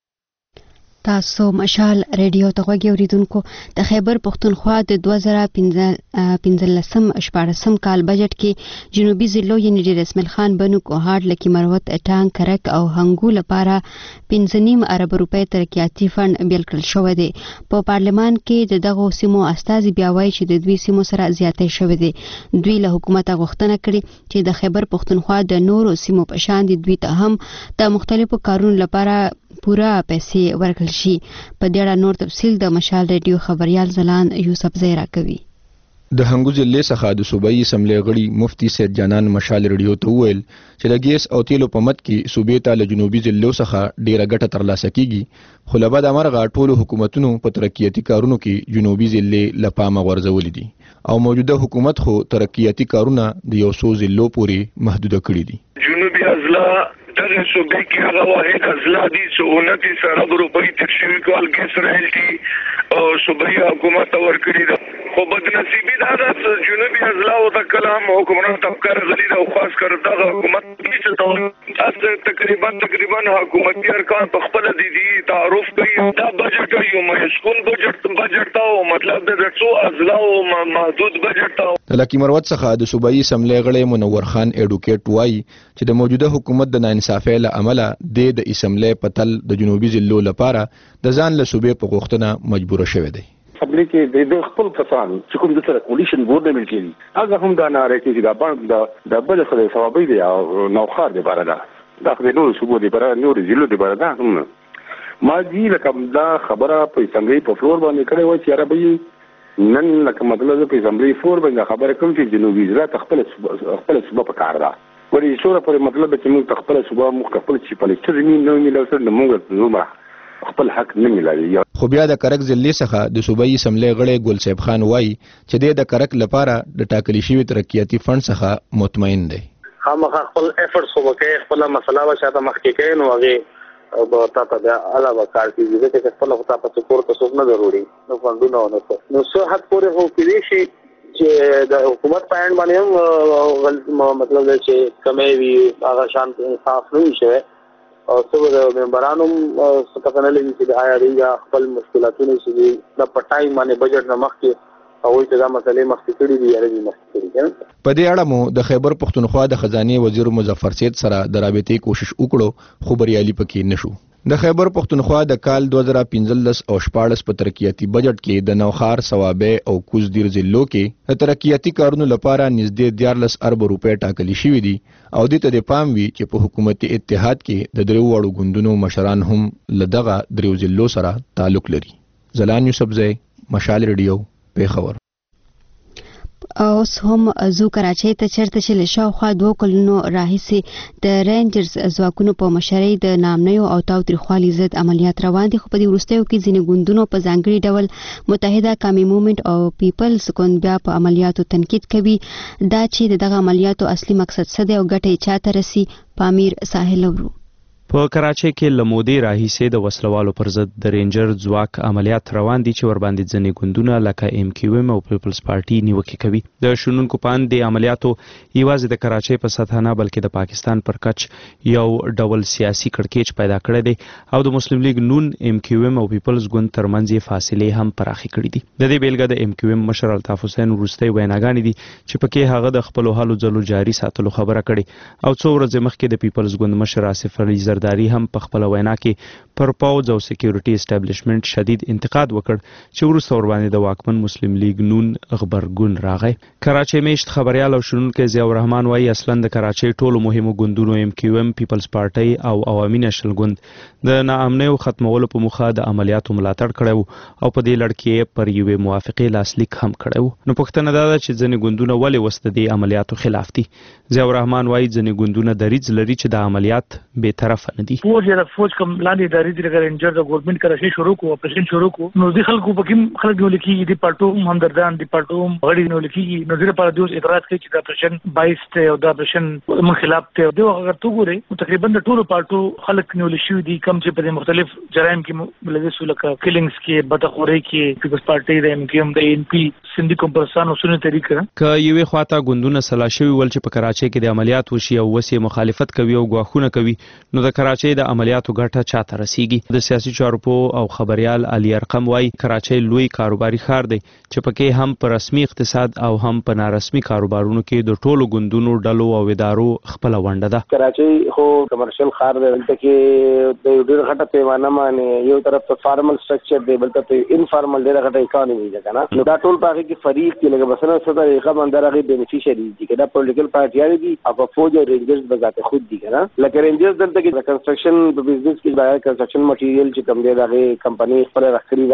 تاسو مشال ریډیو ته غوږی اوریدونکو. د خیبر پښتونخوا د 2015-14 کال بجټ کې جنوبي ضلعو یعنی ډیر اسماعیل خان، بنو، کوهاټ، لکی مروت، ټانک، کرک او هنګو لپاره 15.5 ارب روپۍ ترقیاتي فند بیل کړل شوی دی. په پارلمان کې د دغو سیمو استازي بیا وایي چې د دوی سیمو سره زیاتې شوی دی. دوی له حکومت غوښتنه کړې چې د خیبر پښتونخوا د نورو سیمو په شان دي دوی ته هم د مختلفو کارونو لپاره پورا پیسې ورکړل شي. په دې اړه نور تفصیل د مشال ریډیو خبريال زلان یوسف زیرا کوي. د هنګو ضلع څخه د صوبایي اسمبلی غړي مفتي سید جانان مشال ریډیو ته وویل چې د ګیس او تیلو په مد کې صوبې ته له جنوبي ضلعو څخه ډیره ګټه ترلاسه کیږي خو له بده مرغه ټولو حکومتونو په ترقیاتي کارونو کې جنوبي ضلع له پامه غورځولي دي او موجوده حکومت خو ترقیاتي کارونه د یو څو ضلعو پورې محدوده کړي دي. جنوبي اضلاع دغه صوبې کې هغه واحد اضلاع دي چې 29 ارب روپۍ تشویق کول ګیس رایلټي او صوبایي حکومت ورکړي ده. خو بدنصیبي دا ده چې جنوبي اضلاع او د کلام حکمران طبقه غلي ده او خاص کر دغه حکومت چې تقریبا حکومتي ارکان په خپل دي تعارف کوي دا بجټ یو مسکون بجټ او مطلب د څو اضلاع او محدود بجټ. د لکی مروت څخه د صوبایي اسمبلی غړي منور خان اډوکیټ وایي چې د موجوده حکومت د ناانصافۍ له امله د اسمبلی پتل د جنوبي ضلعو لپاره د ځان له صوبې په غوښتنه مجبور شوی دی. اسمبلی کې د خپل کسان چې کوم د سره کولیشن بورډ نه ملکي هغه هم دا ناره کوي دا باندې د بل خدای ثوابي دی او نوخار دی بارا دا د نور صوبو دی بارا نور ضلعو دی بارا دا هم ما دي لکه دا خبره په اسمبلی په فلور باندې کړې و چې عربي نن لکه مطلب په اسمبلی فلور باندې خبره کوم چې جنوبي ضلع خپل صوبه په کار ده ورې شوره پر مطلب چې موږ خپل صوبه موږ خپل چې پالیسټر نه ملو سره موږ نو خپل حق نه ملایي. خو بیا د کرک ضلع څخه د صوبایي اسمبلی غړی ګل صاحب خان وایي چې د کرک لپاره د ټاکلي شوي ترقیاتي فند څخه مطمئن دی. خامخا خپل افورټس وکړي خپل مسله وشاته مخکې کوي نو هغه به تاسو د علاوه کار کوي چې خپل خطا په سپورت ته څوک نه ضروري نو فندونه نو څه حد پورې هو کېږي چې د حکومت پاین باندې هم مطلب چې کمې وي هغه شان انصاف نه شي او څو د ممبرانو څه پته نه لګي چې آیا دوی خپل مشکلاتونه چې د پټای باندې بجټ نه مخکې او چې دا مسلې مخکې کړي دي یا نه مخکې کړي. په دې اړه مو د خیبر پښتونخوا د خزانه وزیر مظفر سید سره د رابطې کوشش وکړو خو بریالي پکې نشو. د خیبر پښتونخوا د کال 2015 او 14 په ترقیاتي بجټ کې د نوخار ثوابه او کوزدیر ضلعو کې د ترقیاتي کارونو لپاره نږدې 14 ارب روپۍ ټاکلي شوې دي او د ته د پام وی چې په حکومتي اتحاد کې د درو وړو ګوندونو مشران هم لدغه درو ضلعو سره تعلق لري. زلان یوسفزئی مشال ریډیو پیښور. اوس هم زو کراچۍ ته چرته چې له شاوخوا 2 کلونو راهیسې د رینجرز ځواکونو په مشرۍ د نامنیو او تاوتریخوالي ضد عملیات روان دي خو په دې وروستیو کې ځینې ګوندونو په ځانګړي ډول متحده قومي موومېنټ او پیپلز ګوند بیا په عملیاتو تنقید کوي دا چې دغه عملیاتو اصلي مقصد څه دی او ګټې چاته رسي. پامیر ساحل ورو په کراچۍ کې لمودې راهیسې د وسلوالو پر ضد د رینجر ځواک عملیات روان دي چې ورباندې ځینې ګوندونه لکه ایم کیو ایم او پیپلز پارټي نیوکې کوي. د شنونکو پاند د عملیاتو یوازې د کراچۍ په سطح نه بلکې د پاکستان پر کچ یو ډول سیاسي کړکېچ پیدا کړی دی او د مسلم لیگ نون ایم کیو ایم او پیپلز ګوند ترمنځ یې فاصلې هم پراخې کړي دي. د دې بیلګه د ایم کیو ایم مشر الطاف حسین وروستۍ ویناګانې دي چې پکې هغه د خپلو هلو ځلو جاري ساتلو خبره کړې او څو ورځې مخکې د پیپلز ګوند مشر آصف علي زرداری هم په خپل وینا کې پر پوز او سکیورټي اسټابلیشمنت شدید انتقاد وکړ چې وروسته ورباندې د واکمن مسلم لیگ نون غبرګون راغی. کراچۍ میشت خبريال او شنونکو ضیاء الرحمن وایي اصلا د کراچۍ ټولو مهمو ګوندونو ایم کیو ایم پیپلز پارټي او عوامي نشل ګوند د ناامنیو ختمولو په مخه د عملیاتو ملاتړ کړو او په دې لړ کې پر یوې موافقې لاسلیک هم کړو. نو پوښتنه دا ده چې ځینې ګوندونه ولې وسته د عملیاتو خلاف دي. ضیاء الرحمن وایي ځینې ګوندونه دریځ لري چې د عملیات به طرف نه دي. فوج کوم لاندې ادارې د رینجر د ګورنمنت کراچۍ شروع کو اپریشن شروع کو نو د خلکو په کې خلک نو لیکي د پټو همدردان د پټو غړي نو لیکي نو د لپاره دوی اعتراض کوي چې د اپریشن 22 ته او د اپریشن من خلاف ته دوی اگر تو ګوري تقریبا د ټولو پټو خلک نو لشي دي کم چې په مختلف جرایم کې ملوث لکه کلینګز کې بدخوري کې پیپلز پارټي د ایم کیو ایم د ان پی سندي کومپرسان او سنت طریقه ک یوې خواته ګوندونه سلاشوي ول چې په کراچۍ کې د عملیات وشي او وسی مخالفت کوي او غواخونه کوي نو د کراچۍ د عملیاتو ګټه چاته رسیږي. د سیاسي چارو او خبريال علي ارقم وای کراچۍ لوی کاروباري ښار دی چې پکې هم په رسمي اقتصاد او هم په نارسمي کاروبارونو کې د ټولو ګوندونو ډلو او ادارو خپل ونډه ده. کراچۍ خو کمرشل ښار دی دلته کې د ډېر غټه پیمانه باندې یو طرف ته فارمل سټرکچر دی بل ته انفارمل ډېر غټه اکانومي ده کنه نو دا ټول پاکي کې فریق کې لکه مثلا څه طریقه باندې راغلي بینیفیشري دي کدا پولیټیکل پارټیان دي او فوج او رینجرز بذات خود دي کنه لکه رینجرز دلته کې کنسټرکشن په بزنس کې دا کنسټرکشن مټیریل چې کوم دی دا کمپنی خپل راخري دا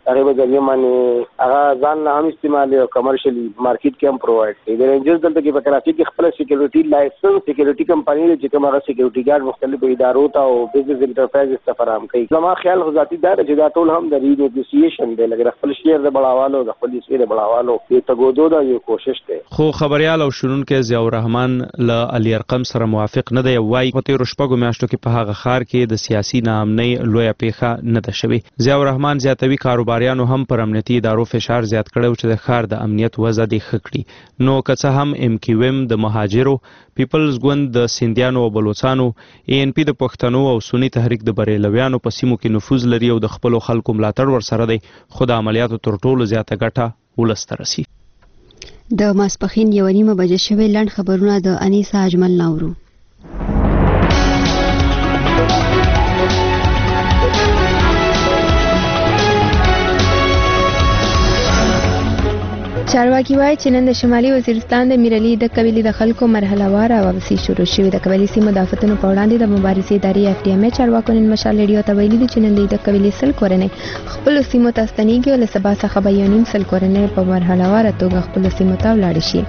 هغه په ځای باندې هغه ځان نه هم استعمالي او کمرشلي مارکیټ کې هم پرووایډ کوي. د رینجرز دلته کې په کراچي کې خپل سکیورټي لایسنس سکیورټي کمپنی چې کوم هغه سکیورټي ګارد مختلفو ادارو ته او بزنس انټرپرایز ته فراهم کوي. زما خیال خو ذاتي دا چې دا ټول هم د رینیګوسییشن دی لکه خپل شیر د بڑاوالو د خپل شیر د بڑاوالو یو تګودو دا یو کوشش دی. خو خبريال او شنونکو ضیاء الرحمن له علي ارقم سره موافق نه دی. وايي په تیر شپږو میاشتو کې په هغه ښار کې د سیاسي ناامنۍ لویه پیښه نه ده شوې. ضیاء الرحمن زیاتوي کاروباریانو هم پر امنیتي ادارو فشار زیات کړی چې د ښار د امنیت وضع دې ښه کړي. نو که څه هم ام کیو ام د مهاجرو، پیپلز ګوند د سیندیانو او بلوچستانو، ای ان پی د پښتنو او سنی تحریک د بریلویانو په سیمو کې نفوذ لري او د خپل خلکو ملاتړ ورسره دی، خو د عملیاتو تر ټولو زیاته ګټه ولس ته رسي. د ماسپښین 1:30 بجې شوې لنډ خبرونه د انیسا اجمل ناورو. چارواکي وایي چې نن د شمالي وزیرستان د میرعلي د قبیلې د خلکو مرحله واره واپسي شروع شوې. د قبیلې سیمو د آفتونو په وړاندې د مبارزې ادارې اف ډي ام چارواکو نن مشال ریډیو ته ویلي دي چې نن د قبیلې سل کورنۍ خپل سیمو ته ستنېږي او له سبا څخه به 1.5 سل کورنۍ په مرحله واره توګه خپل سیمو ته ولاړ شي.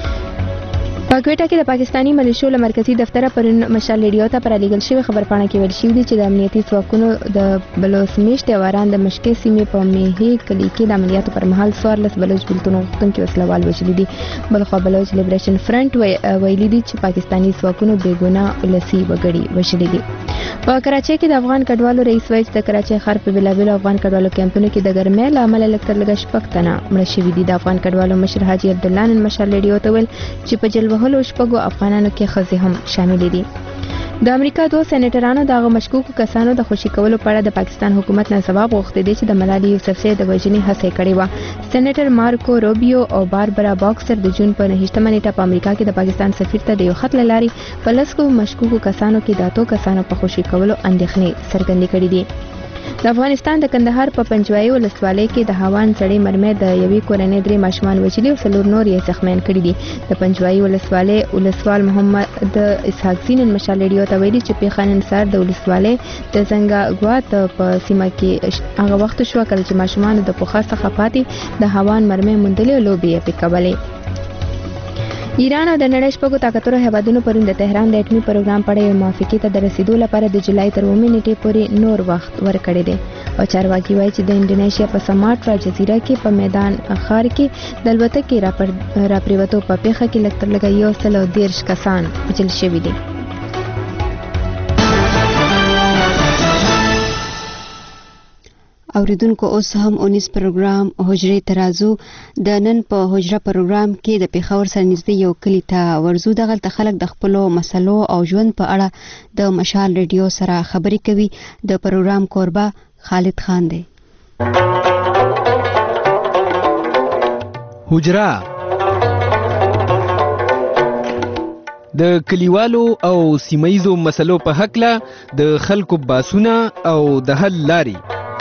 په کوټه کې د پاکستاني ملیشو له مرکزی دفتر پر مشال ریډیو ته پر لیږل شوی خبرپاڼه کې ویل شوی دی چې د امنیتي ځواکونو د بلوچ میشت واران د مشکې سیمې په میهي کلی کې د عملیاتو پر مهال 14 بلوچ بلتونو غوښتونکي وسلوال وژلي دي. بلخو بلوچ لیبریشن فرنٹ ویلي دي چې پاکستاني ځواکونو بې ګناه ولسي وګړي وژلي دي. په کراچۍ کې د افغان کډوالو رئیس وایي چې د کراچۍ ښار په بېلابېلو افغان کډوالو کیمپونو کې د ګرمۍ له امله لږ تر لږه 6 تنه مړه شوي دي. د افغان کډوالو مشر حاجي عبدالله نن مشال ریډیو ته ویل چې په جل وهلو شپږو افغانانو کې ښځې هم شاملې دي. د امریکا 2 سېنیټرانو د هغو مشکوکو کسانو د خوشي کولو په اړه د پاکستان حکومت نه ځواب غوښتی دی چې د ملالي یوسفزۍ د وژنې هڅه کړې وه. سېنیټر مارکو روبیو او باربرا باکسر د جون په 9مه نیټه په امریکا کې د پاکستان سفیر ته د یو خط له لارې په 10 مشکوکو کسانو کې د 8 کسانو په خوشي کولو اندېښنې څرګندې کړې دي. د افغانستان د کندهار په پنجوایي ولسوالۍ کې د هاوان سړی مرمۍ د یوې کورنۍ 3 ماشومان وژلي او 4 نور یې زخمیان کړي دي. د پنجوایي ولسوالۍ ولسوال محمد اسحاق زین مشال ریډیو ته ویلي چې پیښه نن سهار د ولسوالۍ د زنګاګوات په سیمه کې هغه وخت شو کله چې ماشومان د پوخا څخه پاتې د هاوان مرمۍ موندلې او لوبې یې پکولې. ایران او د نړۍ شپږو طاقتورو هیوادونو پرون د تهران د اټومي پروګرام په اړه یو موافقې ته د رسیدو لپاره د جولای تر 9 نیټې پورې نور وخت ورکړی دی. او چارواکي وایي چې د انډونیشیا په سماټرا جزیره کې په میدان ښار کې د الوتکې راپریوتو په پیښه کې لږ تر لږه 113 کسان وژل شوي دي. اوریدونکو اوس هم 19 پروګرام حجره ترازو د نن په حجره پروګرام کې د پیښور سره نږدې یو کلی ته ورزو. دغلته خلک د خپلو مسلو او ژوند په اړه د مشال ریډیو سره خبرې کوي. د پروګرام کوربه خالد خان دی. حجره د کلیوالو او سیمایزو مسلو په حقله د خلکو باسونه او د حل لاري.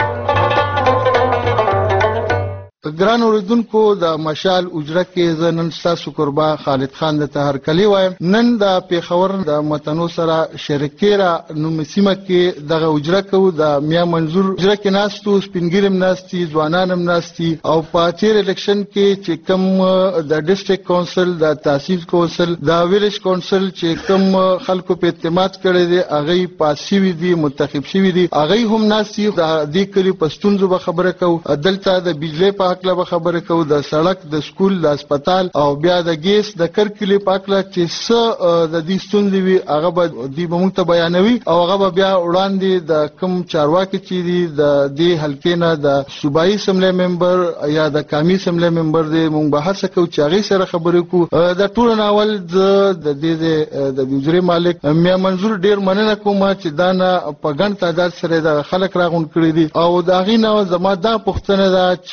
ګران اوریدونکو د مشال اجره کې زه نن ستاسو قربا خالد خان د طاهر کلی وایم. نن د پیښور د متنو سره شریکیرا نوم سیمه کې دغه اجره کوو. د میا منظور اجره کې ناستو سپینګیرم ناستي ځوانانم ناستي او په تیر الیکشن کې چې کوم د ډیسټریکټ کونسل د تحصیل کونسل د ویلیج کونسل چې کوم خلکو په اعتماد کړي دي هغه پاسیوي دي منتخب شوي دي هغه هم ناستي. د دې کلی پښتونزو به خبره کوو. دلته د بجلی په پاکله خبره کوو د سړک د سکول د هسپتال او بیا د ګیس د کرکلی پاکله چې څه د دې ستونزې وي هغه به دوی به موږ ته بیانوي او هغه به بیا وړاندې د کوم چارواکي چې دي د دې حلقې نه د صوبایي اسمبلی ممبر یا د قومي اسمبلی ممبر دی موږ به هڅه کوو چې هغې سره خبرې کوو. د ټولو نه اول د دې د حجرې مالک میا منظور ډېر مننه کوم چې دا نه په ګڼ تعداد سره د خلک راغونډ کړي دي او د هغې نه زما دا پوښتنه ده چې دغه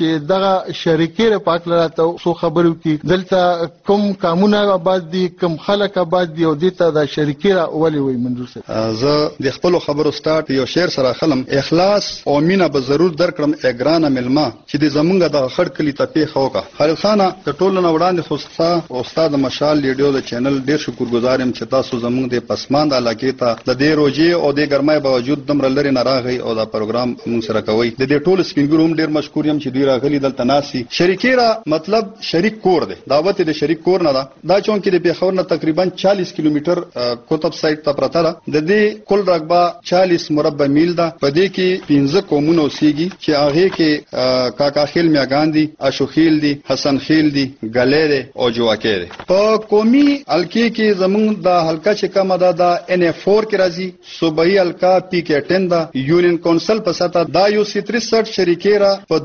دغه شریکې پاک لراته سو خبرو کې دلته کوم کامونه آباد دي کوم خلک آباد دي او دته د شریکې ولې وي منظور صاحب زه د خپل خبرو سٹارټ یو شعر سره خلم اخلاص او مینا به ضرور درکړم اګرانه ملما چې د زمونږ د خړ کلی ته پیښ وکا خالد خان د ټولو نه وړاندې خوستا او استاد مشال ریډیو د چینل ډیر شکرګزار یم چې تاسو زمونږ د پسماند علاقې ته د دې روجي او د ګرمای باوجود دمر لري نه راغی او دا پروګرام موږ سره کوي د دې ټولو سپینګرو هم ډیر مشکور یم چې دوی راغلي دلته ناسي شریکیرا مطلب شریک کور دی دعوت د شریک کور نه دا چون کې د پیښور نه تقریبا 40 کیلومتر کوتب سایت ته پرته ده د دې کل رقبه 40 مربع میل ده په دې کې 15 قومونه اوسېږي چې هغه کې کاکا خیل میاګان دي اشوخیل دي حسن خیل دي ګلېره او جواکې دي په قومي حلقې کې زمونږ د حلقه چې کومه ده د NF4 کې راځي صوبایي حلقه PK10 ده یونین کونسل په سطح دا یو 63 شریکیرا په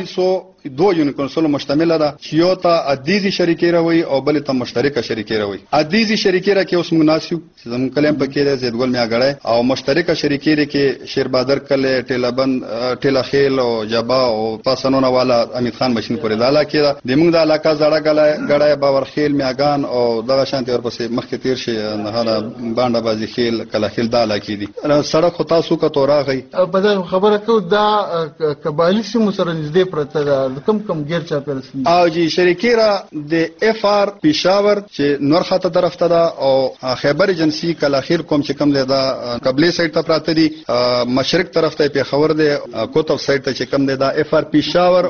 2 یونین کونسل مشتمل ده چې یو ته عدیزي شریکیرا وي او بل ته مشترکه شریکیرا وي عدیزي شریکیرا کې اوس مناسب زمون کلم پکې ده زیدګل میاګړې او مشترکه شریکیرا کې شیربادر کله ټیلابند ټیلاخیل او جبا او پاسنونه والا امید خان ماشين پورې دالا کې د موږ د علاقه زړه غړای باورخیل میاګان او دغه شانتي ورپسې مخکې تیر شي نه باندې بازي خیل کله خیل دالا کې دي سړک خو تاسو کا توراغي په دا خبره کو دا قبایلی سیمو سره نږدې پرته ده کم غیر چا پرسي او جی شریکیرا د FR پېښور چې نور خاطه طرف ته ده او خیبر ایجنسی کله اخر کوم چې کم ده قبلي سایت ته پراته دي مشرق طرف ته پیښور ده کوتب سایت ته چې کم ده FR پېښور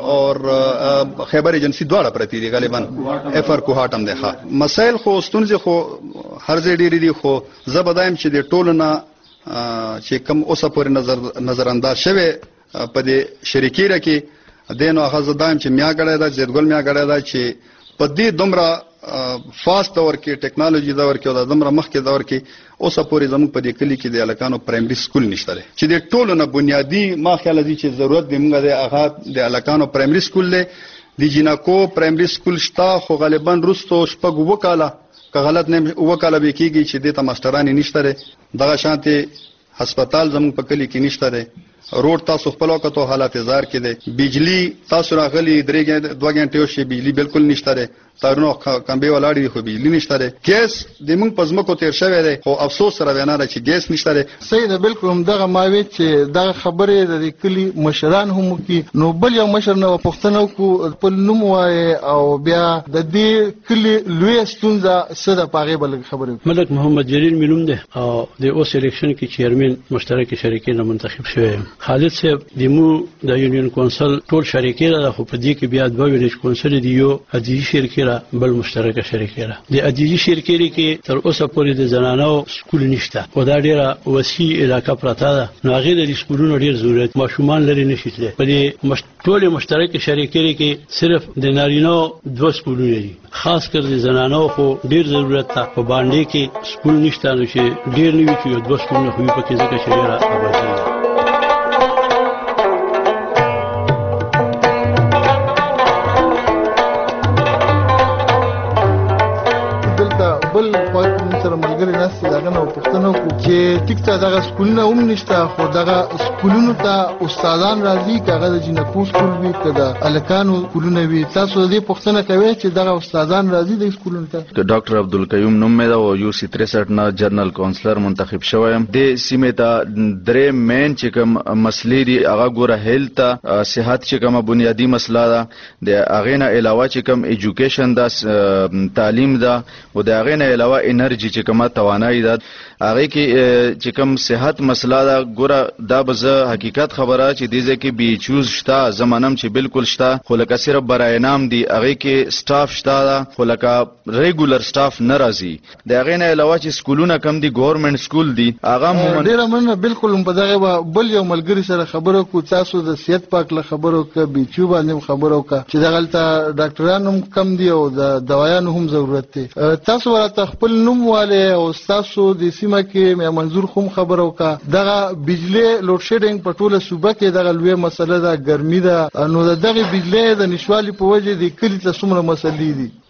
او خیبر ایجنسی دواړه پراته دي غالبا FR کوهاټم ده مسائل خو ستونزې خو هر ځای ډېری دي خو زبدایم چې د ټولنه چې کم اوسه پورې نظر انداز شوه په دې شریکیرا کې دینو هغه زدایم چې میاګړی دا زیدګل میاګړی دا چې په دې دومره فاست دور کې ټیکنالوژي دور کې او د دومره مخکې دور کې اوسه پورې زموږ په دې کلی کې د الکانو پرایمري سکول نشته چې د ټولو نه بنیادی ما خیال دي چې ضرورت دی موږ د هغه د الکانو پرایمري سکول له د جنکو پرایمري سکول شته خو غالبا روستو شپږ وکاله که غلط نه وکاله به کېږي چې د تماشترانی نشته دغه شانتي هسپتال زموږ په کلی کې نشته روډ تاسو خپل وکړو حالات زار کې دي بجلی تاسو راغلي 2 غنټې شي بجلی بالکل نشته تارونو کمبي ولاړی خو بجلی نشته ګیس د موږ پزمکو تیر شوی دی خو افسوس سره وینا ده چې ګیس نشته صحیح ده بالکل هم دغه ماوي چې دغه خبره د کلی مشران هم کی نو بل یو مشر نو پښتنو کو په نوم وای او بیا د دې کلی لوی ستونزه سره پاغه بل خبره ملک محمد جلیل مینوم ده او د اوس الیکشن کې چیرمن مشترک شریکین منتخب شوی خالد صاحب دمو د یونین کونسل ټول شریکین د خو په دې کې بیا د یونین کونسل دی یو عدیدي شریکین بل مشترکه شریکه د عدیدي شریکه کې تر اوسه پورې د زنانو سکول نشته او دا ډیره وسیع علاقه پراته ده نو هغه د سکولونو ډیر ضرورت ماشومان لري نشیتله په دې ټول مشترکه شریکه کې صرف د نارینو 2 سکولونه دي خاص کر د زنانو خو ډیر ضرورت ته په باندې کې سکول نشته نو چې ډیر نوي چې 2 سکولونه خو په کې ځکه شریره آبادی ده ملګری ناس دغه نو پښتنو کو چې ټیک ته دغه سکولونه هم نشته خو دغه سکولونو ته استادان راځي کغه د جنکو سکول وي کدا الکانو سکولونه وي تاسو دې پښتنه کوي چې دغه استادان راځي د سکولونو ته ډاکټر عبدالقیوم نوم مې دا او یو سی 63 نه جنرال کونسلر منتخب شوم د سیمه ته درې مین چې کوم مسلې دي هغه ګوره هیلث صحت چې کومه بنیادی مسله ده د هغه نه علاوه چې کوم ایجوکیشن ده تعلیم ده او د هغه نه علاوه انرژي چې کومه توانایي ده هغه کې چې کوم صحت مسله ده ګوره دا به حقیقت خبره چې دیزه کې بي چوز شته زمانم چې بالکل شته خو لکه صرف برای نام دي هغه کې سټاف شته خو لکه ریګولر سټاف ناراضي د هغه نه علاوه چې سکولونه کم دي ګورنمنت سکول دي هغه ډیره مننه بالکل په دغه بل یو ملګری سره خبرو کو تاسو د صحت پاک له خبرو ک بي چو باندې خبرو ک چې دغلته ډاکټرانو کم دي او د دوايانو هم ضرورت دي تاسو ورته خپل نوم والے او تاسو د سیمه کې مې منظور خوم خبرو کا دغه بجلی لوډ شیډینګ په ټوله صوبه کې دغه لوی مسله ده ګرمي ده نو دغه بجلی د نشوالي په وجه د کلی ته څومره مسلې دي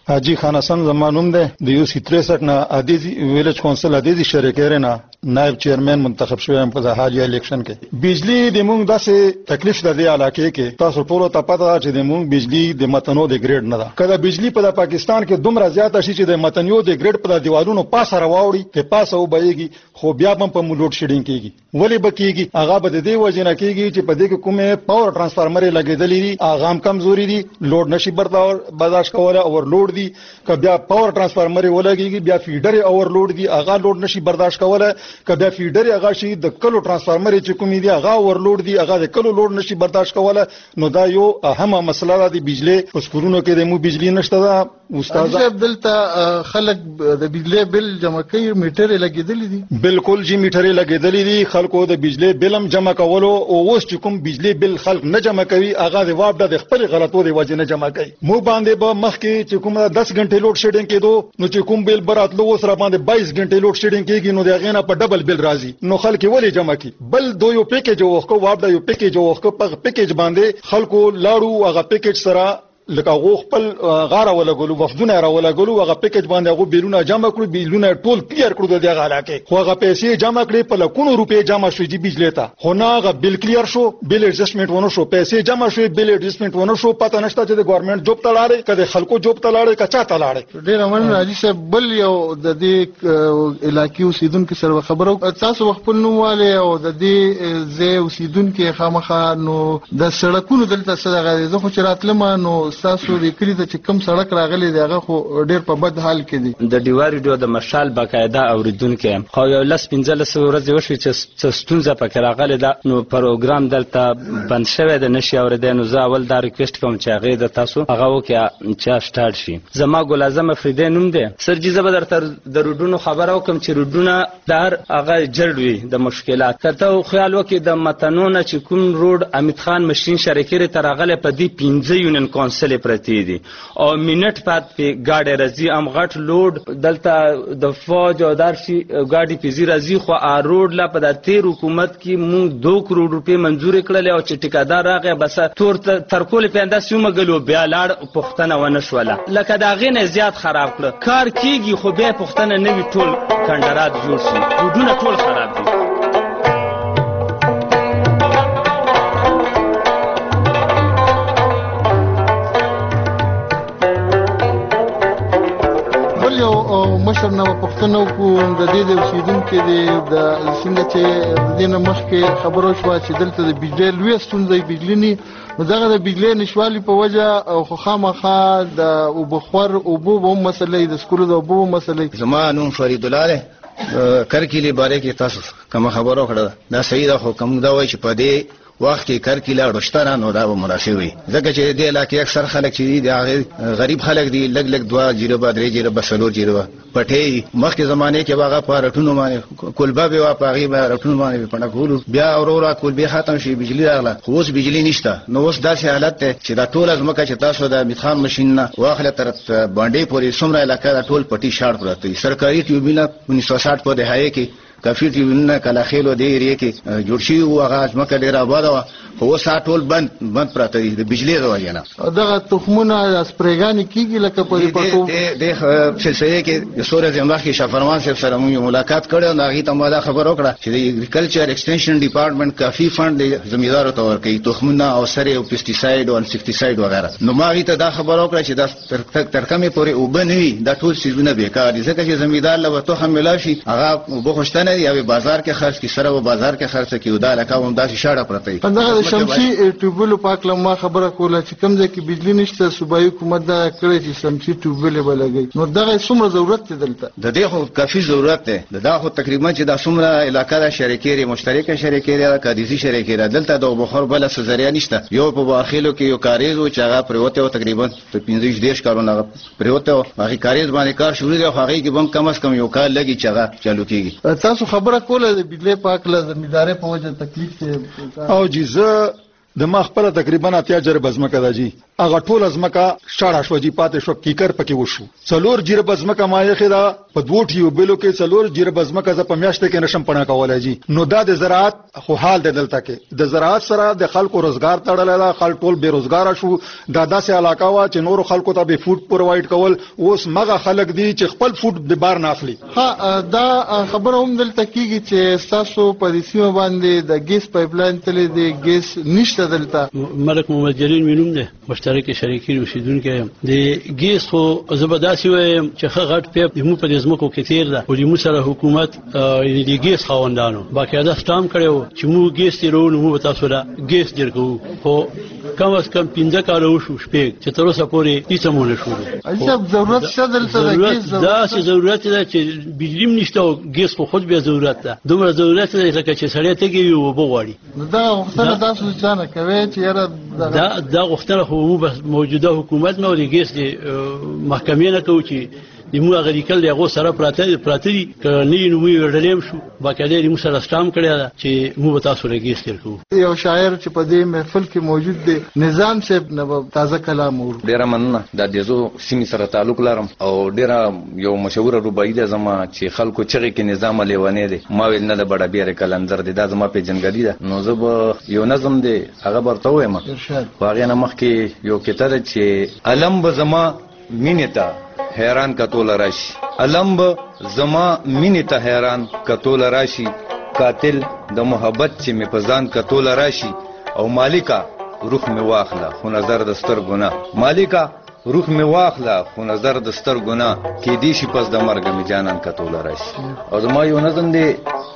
حاجی خان حسن زمانوم ده د یو 63 نه عادي ویلج کونسل عادي شریکره نه نائب چیرمن منتخب شوم په حالیه الیکشن کې. بجلی د مونږ داسې تکلیف د دې علاقې کې تاسو ټول ته پته چې د مونږ بجلی د متنو د ګریډ نه ده. کله بجلی په پاکستان کې دومره زیاته شي چې د متنیو د ګریډ په دیوالونو پاسه راوړي ته پاسه وبېږي خو بیا هم په لوډ شیډینګ کېږي. ولی بکیږي هغه به د دې وجنه کېږي چې په دې کې کومه پاور ترانسفارمر لګېدلې دي هغه هم کمزوري دي لوډ نشي برداشت کوله اور لوډ دي که بیا پاور ترانسفارمر ولګيږي بیا فیډر اور لوډ دي هغه لوډ نشي برداشت کوله که بیا فیډر هغه شي د کلو ترانسفارمر چې کومې دي هغه اور لوډ دي هغه د کلو لوډ نشي برداشت کوله. نو دا یو اهمه مسله ده د بجلی په سکورونو کې د مو بجلی نشته ده. استاد صاحب دلته خلک د بجلی بل جمع کوي میټر لګیدلی دي. بالکل جی میټر لګیدلی دي خلکو د بجلی بل هم جمع کولو او اوس چې کوم بجلی بل خلک نه جمع کوي هغه د واپډه د خپل غلطو د وجه نه جمع کوي. مو باندې به مخکې چې کوم 10 غنټې لوډ شیډینګ کېدو نو چې کوم بل براتلو اوس را باندې 22 غنټې لوډ شیډینګ کېږي نو د غینه په ډبل بل راځي. نو خلک ولې جمع کوي بل دو یو پیکیج وخت واپډه یو پیکیج وخت په پیکیج باندې خلکو لاړو هغه پیکیج سره لکه غو خپل غاره ولګولو وفدونه را ولګولو هغه پیکیج باندې غو بیلونه جمع کړو بیلونه ټول کلیر کړو د هغه علاقې خو هغه پیسې جمع کړې په لکونو روپې جمع شوې دي بجلی ته خو نه هغه بل کلیر شو بل ایڈجسټمنټ ونه شو پیسې جمع شوې بل ایڈجسټمنٹ ونه شو پته نشته چې د ګورنمنت جوب ته لاړې کده خلکو جوب ته لاړې کچا ته لاړې. ډیر مننه حاجی صاحب. بل یو د دې علاقې اوسیدونکو سره خبرو تاسو خپل نومواله او د دې زه اوسیدونکو خامخا نو د سړکونو دلته سره غوړي زه خو چراتلم نو تاسو د د چې کوم سړک راغلی دی هغه خو ډیر په بد حال کې دی. د ډیوا ریډیو د مشال باقاعده اوریدونکو خو یو 15 ورځې وشوي چې ستونزه پکې راغلی ده نو پروګرام دلته بند شوی د نشي اوریدل. نو زه اول دا ریکوست کوم چې هغه د تاسو هغه وکړه چې سٹارټ شي. زما ګل اعظم افریدی نوم دی. سرجی زبر در د روډونو خبرو کوم چې روډونه دار هغه جړوي د مشکلات کته خیال وکي د متنونه چې کوم روډ امید خان مشین شریکره ترغله په دی 15 یونین کونسل پرتی دي او منټ پات په گاډي رزي ام غټ لوډ دلته د فوج او دارشي گاډي پیزي رزي خو ا روډ لا په د تیر حکومت کې مونږ 2 کروڑ روپے منزور کړل او چې ټیکادار راغی بس تور ترکول پیاندا سیمه غلو بیا لاړ پښتنه ونه شوله لکه دا غینه زیات خراب کړ کار کیږي خو بیا پښتنه نوی ټول کندرات جوړ شي ودونه ټول خراب دي. مشر نو پښتنو کو د دې د اوسیدونکو د څنګه چې د دې نه مخکې خبرو شو چې دلته د بجلی لوی ستونزې بجلی نه نو دغه د بجلی نشوالي په وجه خو خامخا د وبخور او بو مسلې د سکولو د بو مسلې. زما نوم فرید الله کرکلی باره کې تاسو کوم خبرو کړه دا صحیح ده خو کوم دا وایي چې په دې وخت کې کرکیلا ډشتره نو دا مناسب وي ځکه چې د علاقې اکثر خلک چې دي غریب خلک دي لګ لګ 2 0 3 0 4 0 پټي مخکې زمانه کې واغه په رټونو باندې کولبا به وا پاغي به رټونو باندې پڼه کولو بیا اورورا کولبي ختم شي بجلی راغله خو اوس بجلی نشته. نو اوس داسې حالت ته چې دا ټول ازمکه چې تاسو د میخان ماشين نه واخله تر باندې پورې څومره علاقې دا ټول پټي شاړ پراته سرکاري ټیوبونه 1960 په دهایي کې کافي ټیوبونه کله خېلو دی ایریا کې جوړ شي او هغه ځمکه ډیر آباد و خو ساتول بند پراته دي د بجلی د وجه نه. دغه تخمونه اسپریګانی کیږي لکه په پټو د سلسله کې د سورې زموږ کې شفرمان صاحب سره موږ ملاقات کړو نو هغه ته ما دا خبر وکړه چې د اګریکلچر ایکسټنشن ډپارټمنټ کافي فند زمیندارو ته ورکوي تخمونه او سره او پیسټیساید او انسیکټیساید وغیرہ. نو ما هغه ته دا خبر وکړه چې دا تر کومه پورې وبنوي دا ټول سيزونه بیکار دي ځکه چې زمیندار له تخم ملا شي هغه وبخښتنه یا بازار کې خرڅ کی سره و بازار کې خرڅ کی ودا لکه هم داسې شاړه پرته دغه شمسي ټیوبل پاک لمه خبره کوله چې کوم ځای کې بجلی نشته صوبایي حکومت دا کړی چې شمسي ټیوبل بلګي نو دغه څومره ضرورت دی دلته د دې خو کافي ضرورت دی دا خو تقریبا چې دا څومره علاقې د شریکې مشترکه شریکې کاديزي شریکې دلته د بخار بل څه ذریعہ نشته یو په واخیلو کې یو کاریز او چې هغه پروته او تقریبا 15 کارونه پروته هغه کاریز باندې کار شروع دی هغه کې بم کم از کم یو کال لګي چې هغه چالو کیږي. تاسو خبره کوله د بجلی پاک له زمیندارې په وجه تکلیف او جزه د ما خپل تقریبا 80 جرب ازمکه ده جی هغه ټول ازمکه شاړه شو جی پاتې شو کیکر پکې وشو څلور جرب ازمکه ما یې خدا په دوه ټیو بلو کې څلور جرب ازمکه ز په میاشت کې نشم پڼه کولای جی نو دا د زراعت خو حال د دلته کې د زراعت سره د خلکو روزګار تړل دا خلک ټول بیروزګار شو دا داسې علاقه وا چې نور خلکو ته به فوډ پروواید کول اوس مغه خلک دي چې خپل فوډ د بار نه اخلي. ها دا خبره هم دلته کیږي چې تاسو په دې سیمه باندې د ګیس پایپلاین تلې د ګیس نشته دلته. ملک محمد جلیل مینوم ده مشترک شریکین اوسیدونکو د ګیس خو زبرداسي وایم چې غټ پیپ د مو په ځمکو کې تیر ده او د مو سره حکومت د ګیس خاوندانو باقاعده سټام کړو چې مو ګیس تیرو نو مو تاسو را ګیس درکو خو کم از کم 15 کال وشو شپږ چې تر اوسه پورې هیڅ مو نه شو. ایسب ضرورت شته دلته د ګیس دا چې ضرورت ده چې بجلی نشته او ګیس خو خود به ضرورت ده دومره ضرورت ده لکه چې سړی ته کېږي او بغواړي. دا غوښتنه تاسو ځانه کوي چې یاره دا غوښتنه خو بس موجوده حکومت نو د ګیس د محکمې نه کوي چې د مو اغریکل دغه سره پراته دي نه نو وی ورډلیم شو باقاعده د مو سره سټام کړی دا چې مو تاسو لګیس تر کو. یو شاعر چې په دې محفل کې موجود دی نظام صاحب نه تازه کلام ور ډیر مننه د دېزو سیمې سره تعلق لرم او ډیر یو مشهور رباعي ده زما چې خلکو چغې کې نظام لیوانه دي ما ویل نه د بڑا بیر کلندر دي دا زما په جنګلی ده نو زه یو نظم دی هغه ورته وایم واغې نه مخ کې یو کتاب چې علم به زما مینتا حیران کتول راشي علم به زما مینتا حیران کتول راشي قاتل د محبت چې می پزان کتول راشي او مالکا روح می واخله خو نظر د ستر ګنا مالکا روح می واخله خو نظر د ستر ګنا کې دی شي پس د مرګ می جانان کتول راشي. او زما یو نظم دی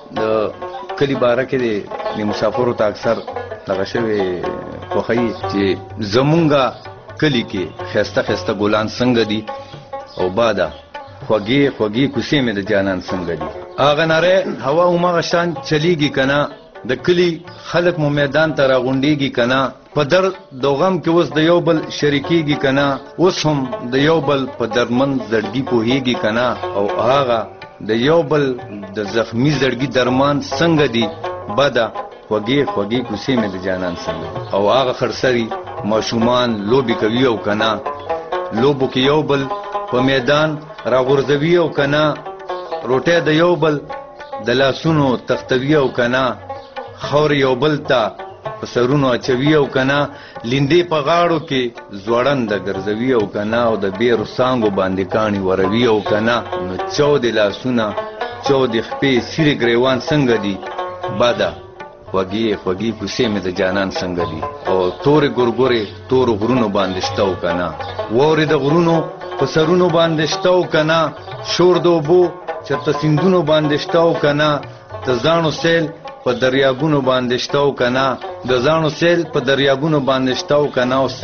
د کلی بارکه دی د مسافرو ته اکثر دغه شوی خوخی چې زمونږه کلی کې خسته خسته ګلان څنګه دي او بادا خوږی خوږی کوسې مې د جانان څنګه دي اغه ناره هوا او ما شان چلیږي کنا د کلی خلک مو میدان ته راغونډيږي کنا په در دوغم کې اوس د یو بل شریکيږي کنا اوس هم د یو بل په درمن زړګي پوهیږي کنا او هغه د یو بل د زخمی زړګي درمان څنګه دي بادا خوږی خوږی کوسې مې د جانان څنګه او هغه خرسري ماشومان لوبي کوي او کنا لوبو کې یو بل په میدان راغورځوي او کنا روټه د یو بل د لاسونو تختوي او کنا خور یو بل ته په سرونو اچوي او کنا لیندې په غاړو کې زوړند ګرځوي او کنا او د بیرو سانګو باندې کانی وروي او کنا نو 14 لاسونه 14 خپې سری گریوان څنګه دي بادا خوږی خوږی کوسې مې د جانان څنګه دي او تورې ګورګورې تور غرونو باندې شتاو کنا وورې د غرونو په سرونو باندې شتاو کنا شور دوبو چرته سیندونو باندې شتاو کنا د ځانو سیل په دریابونو باندې شتاو کنا د ځانو سیل په دریابونو باندې شتاو کنا او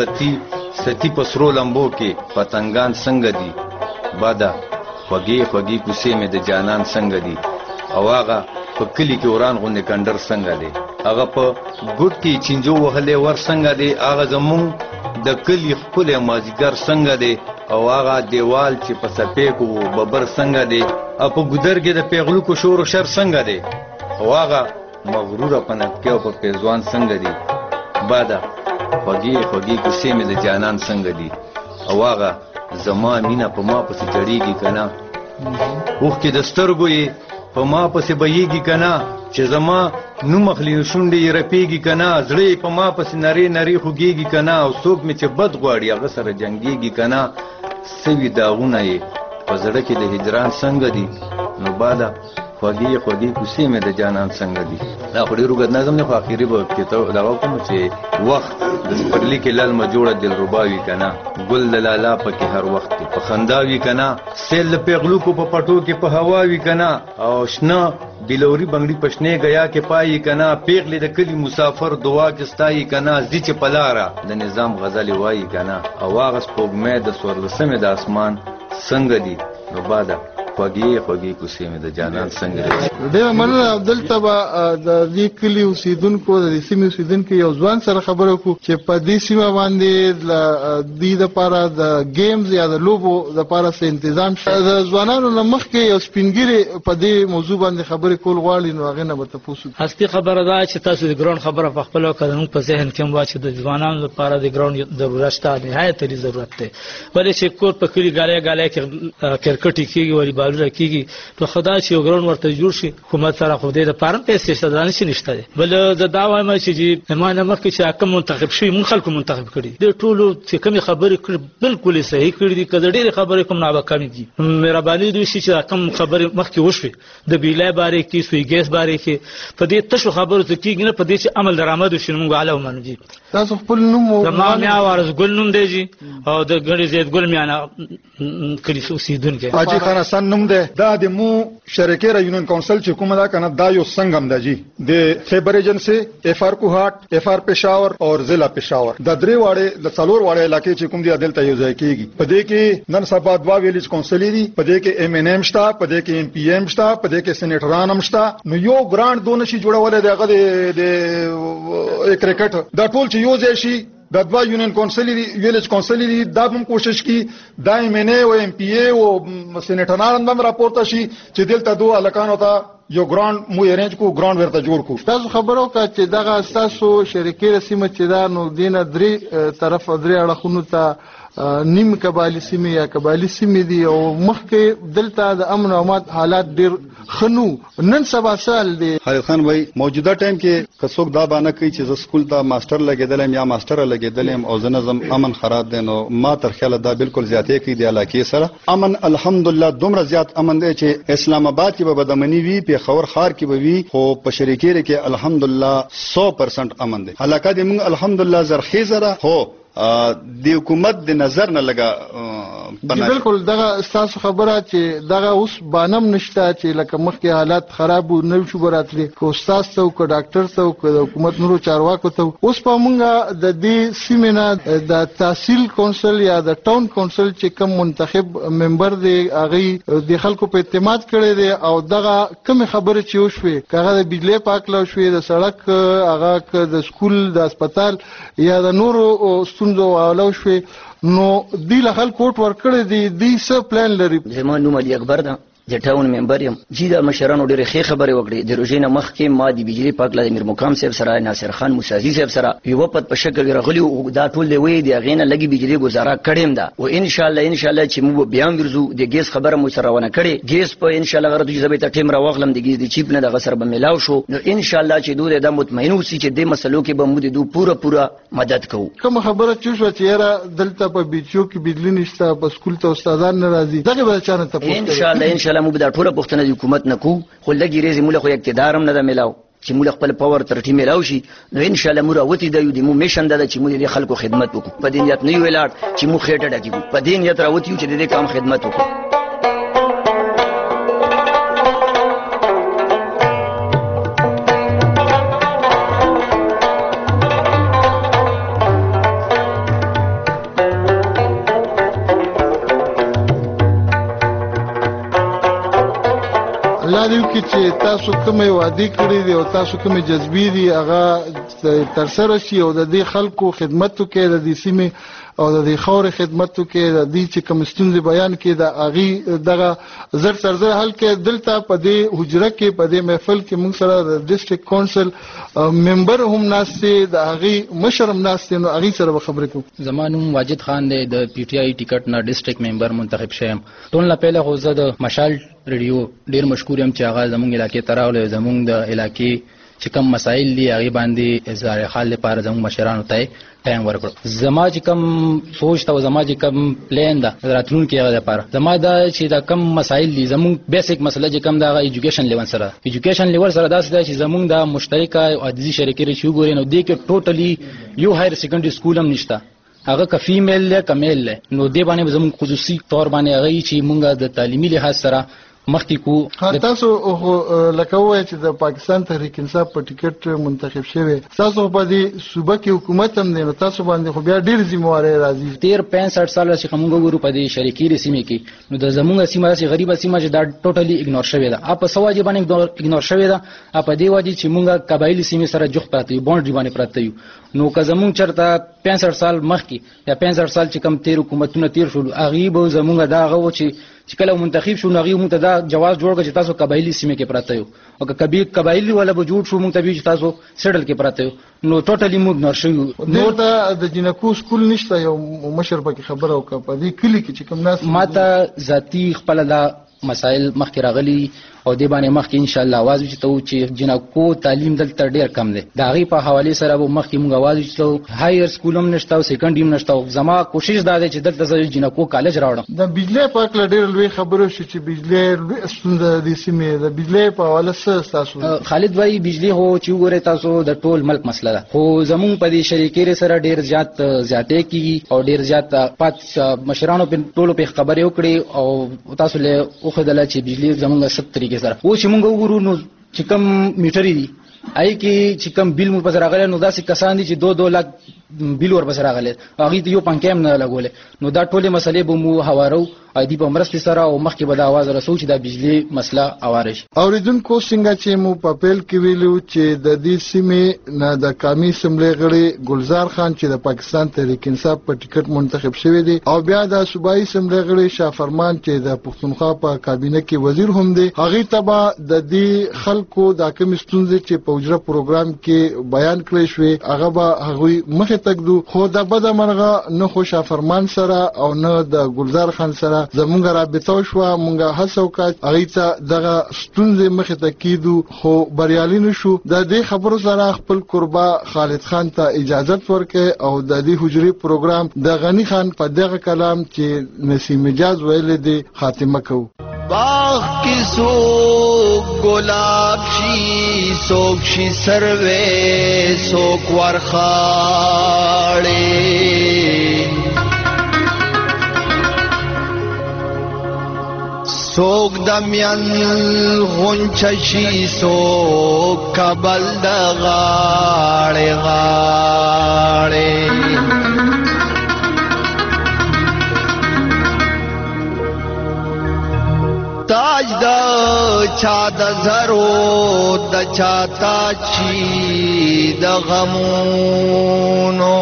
ستی په سرو لمبو کې پتنګان څنګه دي بادا خوږی خوږی کوسې مې د جانان څنګه دي او هغه په کلی کې وران غونډه کندر څنګه دی هغه په ګډ کې چنجو وهلې ور څنګه دی هغه زمون د کلی خپل مازیګر څنګه دی او هغه دیوال چې په سپېکو ببر څنګه دی او په ګودر کې د پیغلو کو شور او شر څنګه دی او هغه مغرور پنځ کې او په پیزوان څنګه دی بادا خوږی خوږی کوسې مې د جانان څنګه دی او هغه زما مینا په ما پسې جړیږي کنه اوخ کې د سترګو یې په ما پسې بهیږي کنا چې زما نو مخلی شونډې رپیږي کنا زړې په ما پسې نری نری خوږیږي کنا او څوک مې چې بد غواړي هغه سره جنگيږي کنا سوي داغونه یې په زړه کې د هجران څنګه دي نو بادا خوږی خوږی کوسې مې د جانان څنګه دي دا خو ډېر وګد نظم نه خو اخیری به کې دا کوم چې وخت د پرلی کې لال ما جوړه دل رباوي کنا ګل لالا پکې هر وخت په خنداوي کنا سیل پیغلو کو په پټو کې په هواوي کنا او شنه بلوري بنگړي پښنه گیا کې پای کنا پیغلې د کلی مسافر دعا کې ستایي کنا زیچ پلارا د نظام غزل وایي کنا او واغس پوګمه د سورلسمه د اسمان څنګه دي نو بادا خوږی کوسې مې د جانان څنګه ډېر مننه. دلته به د دې کلي اوسیدونکو د سیمې اوسیدونکو یو ځوان سره خبرې وکړو چې په دې سیمه باندې د دې لپاره د گیمز یا د لوبو لپاره څه تنظیم شته. د ځوانانو نه مخکې یو سپینګیری په دې موضوع باندې خبرې کول غواړي، نو هغه نه به تاسو اصلي خبره ده چې تاسو د ګراوند خبره په خپل قانون په ذهن کې مو چې د ځوانانو لپاره د ګراوند ضرورت شته، نهایت لري ضرورت ده. ولې چې کور په کلی غالي کې کرکټ کېږي ولی بالونه کېږي، نو خدای چې یو ګراوند ورته جوړ شي حکومت سره خو دې لپاره پیسې شته نه شي نشته. بل دا وایم چې نماینده مخکې چې حکم منتخب شي مون خلکو منتخب کړي د ټولو چې کومې خبرې کړې بالکل صحیح کړې دي، کله ډېرې خبرې کوم نه وکړي دي. مهرباني دوی چې حکم خبرې مخکې وشوي د بیلای باره کې سوی ګیس باره کې په دې تاسو خبرو ته کېږي نه، په دې چې عمل درآمد وشي موږ علاوه منو دي. تاسو خپل نوم زما میا وارث ګل نوم دی او د ګړې زید ګل میانه کلی اوسیدونکو حاجی خان حسن نوم دی. دا د مو شریکه یونین کونسل چې کومه دا کنه دا یو سنگم دی جی د خیبر ایجنسی اف آر کوهاټ اف آر پېښور او ضلع پېښور د درې واړې د څلور واړې علاقې چې کوم دی عدالت یو ځای کیږي. په دې کې نن سبا دوا ویلیج کونسل دي، په دې کې ام ان ام شته، په دې کې ام پی ام شته، په دې کې سېنیټران هم شته. نو یو ګرانټ دونه شي جوړولې دغه د کرکټ دا ټول چې یو ځای شي د دوا یونین کونسل دي ویلیج کونسل دي دا هم کوشش کی دا ام ان او ام پی ای او سېنیټران هم راپورته شي چې دلته دوه الکانو ته یو ګراوند مو ارینج کو ګراوند ورته جوړ کو. تاسو خبرو کا چې دغه تاسو شریکې سیمه چې دا نو دینه درې طرف درې اړخونو ته نیم قبایلی سیمه یا قبایلی سیمه دي او مخکې دلته د امن او امان حالات ډیر خنو. نن سبا سال دی حیات خان وای موجوده ټایم کې کڅوک دا باندې کوي چې ز سکول ته ماستر لګیدلم یا ماستر لګیدلم او زنظم امن خراب دي، نو ما تر خیال دا بالکل زیاتې کوي د علاقې سره. امن الحمدلله دومره زیات امن دی چې اسلام آباد کې به بدمنی وی، په خور خار کې به وی، خو په شریکې کې الحمدلله 100% امن دی. علاقه دې موږ الحمدلله زرخیزه هو د حکومت د نظر نه لګا بالکل. دغه تاسو خبره چې دغه اوس بانم نشته چې لکه مخکې حالات خراب نه شو براتلی کو استاد ته او کو ډاکټر ته او کو حکومت نورو چارواکو ته. اوس په مونږه د دې سیمینار د تحصیل کونسل یا د ټاون کونسل چې کوم منتخب ممبر دی هغه د خلکو په اعتماد کړي دي او دغه کوم خبره چې وشوي کغه د بجلی پاکلو شوي د سړک هغه د سکول د هسپتال یا د نورو ستونزو اولو شوي نو دی له خلکو ورکړي دي څه پلان لري. زما نوم علي اکبر ده، د ټاون ممبر یم. چې د مشرانو ډېرې ښې خبرې وکړې. د روژې نه مخکې ما د بجلي پاکله د میر مقام صاحب سره ناصر خان موسازي صاحب سره یو پد په شکل راغلي او دا ټول دی وی د هغې نه لږې بجلي ګزاره کړې ده او انشاءالله چې موږ بیا هم ورځو. د ګیس خبره مو سره ونه کړې، ګیس په انشاءالله غره چې زه به ته ټیم راواخلم د ګیس د چیپ نه دغه سره به میلاو شو. نو انشاءالله چې دوی دا مطمئن اوسي چې د مسلو کې به موږ د دوی پوره مدد کوو. کوم خبره چې شو چې یاره دلته په بیچو کې بجلی نشته، په سکول ته استادان نه راځي، دغه به چانه تاسو انشاءالله موږ دا ټوله نه حکومت نه کو خو لګي ریزي موږ خو اقتدار هم نه ده ملاو چې موږ خپل پاور ترټی ملاو شي. نو ان شاء الله موږ راوتی د یو د مو میشن ده چې موږ د خلکو خدمت وکړو. په دې نیت نه ویلاړ چې موږ خېټه ډکیو، په دې نیت راوتی چې د کام خدمت وکړو. لادیو کې چې تاسو کومه وعده کړې دي او تاسو کومه جذبې دي هغه تر سره شي او د دې خلکو خدمت وکړي، د دې سیمې او د دې خاورې خدمت وکړي، د دې چې کوم ستونزې بیان کړي د هغه دغه زر تر زر حل کې. دلته په دې حجره کې په دې محفل کې موږ سره د ډیسټریکټ کونسل ممبر هم ناشته د هغه مشرم ناشته نو هغه سره خبرې کوم. زمانوم واجد خان دی، د پی ټی آی ټیکټ نه ډیسټریکټ ممبر منتخب شوم. ټول نه پهله خو زه د مشال ریډیو ډیر مشکور یم چې هغه زمونږ علاقې ته راغلی. زمونږ د علاقې چې کوم مسایل دي هغه باندې اظهار حال لپاره زموږ مشرانو ته ټایم ورکړ. زما چې کوم سوچ ته زما چې کوم پلان ده راتلونکي هغه لپاره زما دا چې دا کوم مسایل دي زموږ بیسیک مسله چې کوم دا ایجوکیشن لیول سره دا څه چې زموږ د مشترکه او عادي شریکې شو ګوري نو دې کې ټوټلی یو هایر سیکنډري سکول هم نشته، هغه که فیمیل له کمیل له نو دې باندې زموږ خصوصي تور باندې هغه چې مونږه د تعلیمي لحاظ سره مخکې کو. تاسو لکه وایي چې د پاکستان تحریک انصاف په ټیکټ منتخب شوی، تاسو په دې صوبه کې حکومت هم دی، نو تاسو باندې خو بیا ډیر ذمہواری راځي. 65 سال چې کومه ګورو په دې شریکي سیمه کې، نو د زمونږ سیمه چې غریبه سیمه چې دا ټوټلی اګنور شوی ده. اپ سواجی باندې اګنور شوی ده، اپ دې وادي چې مونږه قبایلی سیمه سره جوخ پاتې باونډري باندې پراته یو. نو که زمونږ چرته 65 سال مخکې یا 65 سال چې کم تیر حکومتونه تیر شول، غریب زمونږ دا غو چې کله منتخب شو نو موږ ته دا جواز جوړ کړ چې تاسو قبایلی سیمه کې پراته یو، او که قبایلی ولا به جوړ شو موږ ته به چې تاسو سیډل کې پراته یو، نو ټوټلی موږ نور شو. نو ته د جنکو سکول نشته، یو مشر پکې خبره وکړه په دې کلی کې چې کوم ناس ماته ذاتی خپل دا مسائل مخکې راغلي او دې باندې مخکې ان شاء الله आवाज وچتو چې جنکو تعلیم دلته ډیر کم دی. دا غي په حواله سره به مخکې موږ आवाज وچتو، هایر سکولم نشته او سیکنډ هم نشته. زما کوشش دا دی چې دلته زه جنکو کالج راوړم. د بجلی په اړه ډیر لوی خبرو شو چې بجلی ستونزه د سیمې د بجلی په حواله سره تاسو خالد وای بجلی هو چې وګوره تاسو د ټول ملک مسله ده، خو زمون په دې شریکې سره ډیر زیاتې کیږي او ډیر زیات پات مشرانو په ټولو په خبرې وکړي او تاسو له اوخدل چې بجلی زمونږ ست طریقې سره و چې مونږ وګورو نو چې کم میټری دي آی کې چې کم بیل مو پس راغلی، نو داسې کسان دي چې 2 لک بیل ور پس راغلی، هغه ته یو پنکې هم نه لګولې. نو دا ټولې مسلې به مو هوارو ادي په مرستې سره او مخکې به د आवाज رسو چې د بجلی مسله اواره شي. اوریدونکو څنګه چې مو په پیل کې ویلو چې د دې سیمې نه د قومي اسمبلی غړي ګلزار خان چې د پاکستان تحریک انصاف په ټیکټ منتخب شوی دی، او بیا د صوبایي اسمبلی غړي شاه فرمان چې د پښتونخوا په کابینه کې وزیر هم دی، هغه تبا د دې خلکو د کوم ستونزې چې په اجرا پروګرام کې بیان کړی شوی هغه به هغه مخه تکدو. خو د بده مرغه نه خو شاه فرمان سره او نه د ګلزار خان سره زمونږ رابطه شو، مونږه هڅه وکړه هغه ته دغه ستونزې مخه ته کیدو، خو بریالي نشو. د دې خبرو سره خپل قربا خالد خان ته اجازه ورکړه او د دې حجري پروګرام د غنی خان په دغه کلام چې نسیم مجاز ویل دي خاتمه کو. باغ کی سو گلاب شی سوک شی سروے سوک ورخاڑے سوک دمین غنچشی سوک کبل دغاڑے غاڑے تاج دا چا د زرو د چاتا چی د غمونو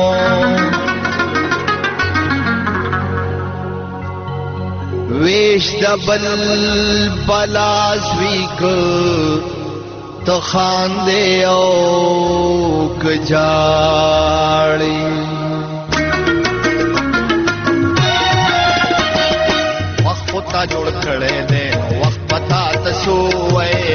ویش د بل بلاس ویک تو خاندے او کجاڑی وقت پتا جوڑ کھڑے دے وقت پتا تسوئے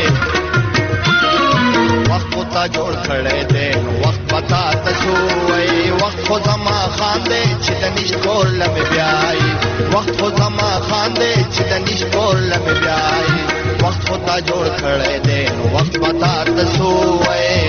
وقت پتا جوڑ کھڑے دے وقت پتا تسوئے وقت خو زما خاندے چې د نشت کور لمه بیاي وقت خو زما خاندے چې د نشت کور لمه بیاي وقت خو تا جوړ کړي دے وقت پتا تسوئے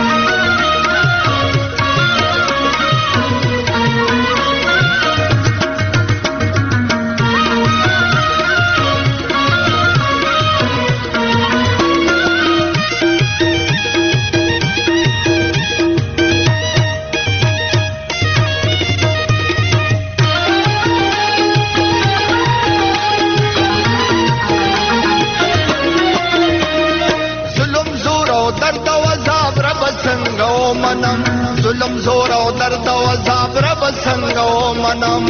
ظلم زور او درد او عذاب رب څنګه او منم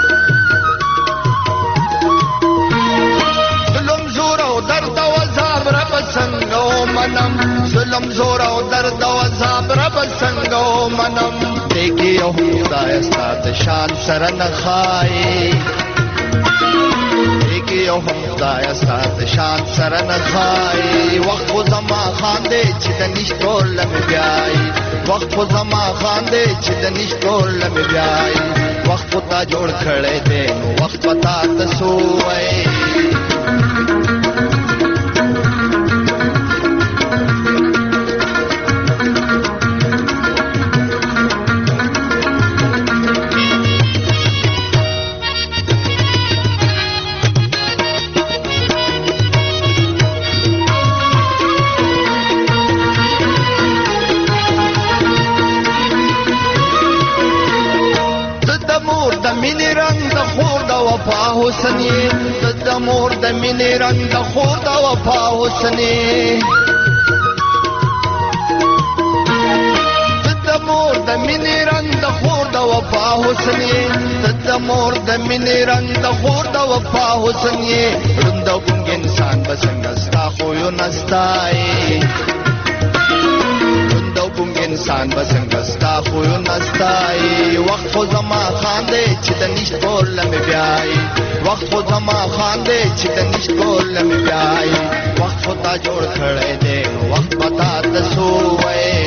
ظلم زور او درد او عذاب رب څنګه او منم ظلم زور او درد او عذاب رب څنګه او منم دیکي او خدای ستاسو شان سره نه خای دیکي او خدای ستاسو شان سره نه خای وخت خو زما خاندې چې د نشتور لمه بیاي وقت خو زما خاندے چې د نشتور لمه بیاي وقت پتا جوړ کړي دے وقت پتا تسوئے وفا حسن یې د مور د مینې رنګ د خور د وفا حسن یې د مور د مینې رنګ د خور د وفا حسن یې د مور د مینې رنګ د خور د وفا حسن یې ړوند او ګونګ انسان به څنګه ستا خویو نستای ړوند او ګونګ انسان به څنګه ستا خویو نستای وخت خو زما خان دی چې د نشت کور لمې بیایي وخت خو زما خان دی چې د نشت کور لمې بیایي وخت خو تا جوړ کړی دی نو وخت به تا ته څه ووایي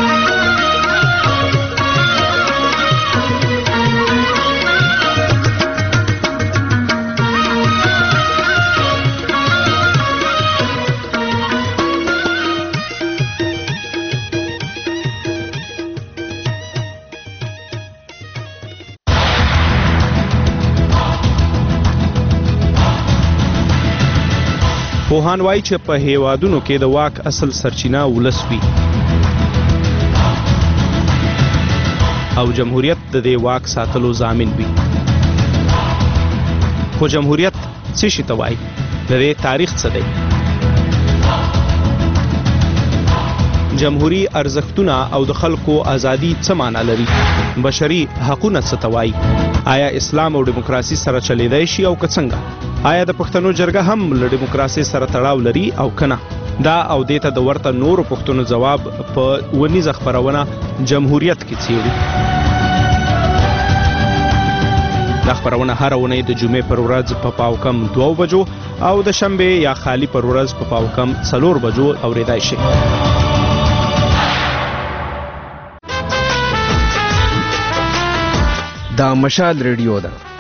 پوهان وایي چې په هیوادونو کې د واک اصل سرچینه ولس وي او جمهوریت د دې واک ساتلو ضامن وي. خو جمهوریت څه شي ته وایي؟ د دې تاریخ څه دی؟ جمهوری ارزښتونه او د خلکو ازادي څه معنا لري؟ بشري حقوقونه څه ته وایي؟ آیا اسلام او دیموکراسي سره چلیدای شي او که څنګه؟ آیا د پښتنو جرګه هم له دیموکراسي سره تړاو لري او کنه؟ دا او دې ته د ورته نورو پښتنو ځواب په ونیزه خپرونه جمهوریت کې څیړو. دا خپرونه هر اونۍ د جمعې پر ورځ په پاوکم 2 بجو او د شنبې یا خالی پر ورځ په پاوکم 4 بجو اوریدای شي. دا مشال ریډیو ده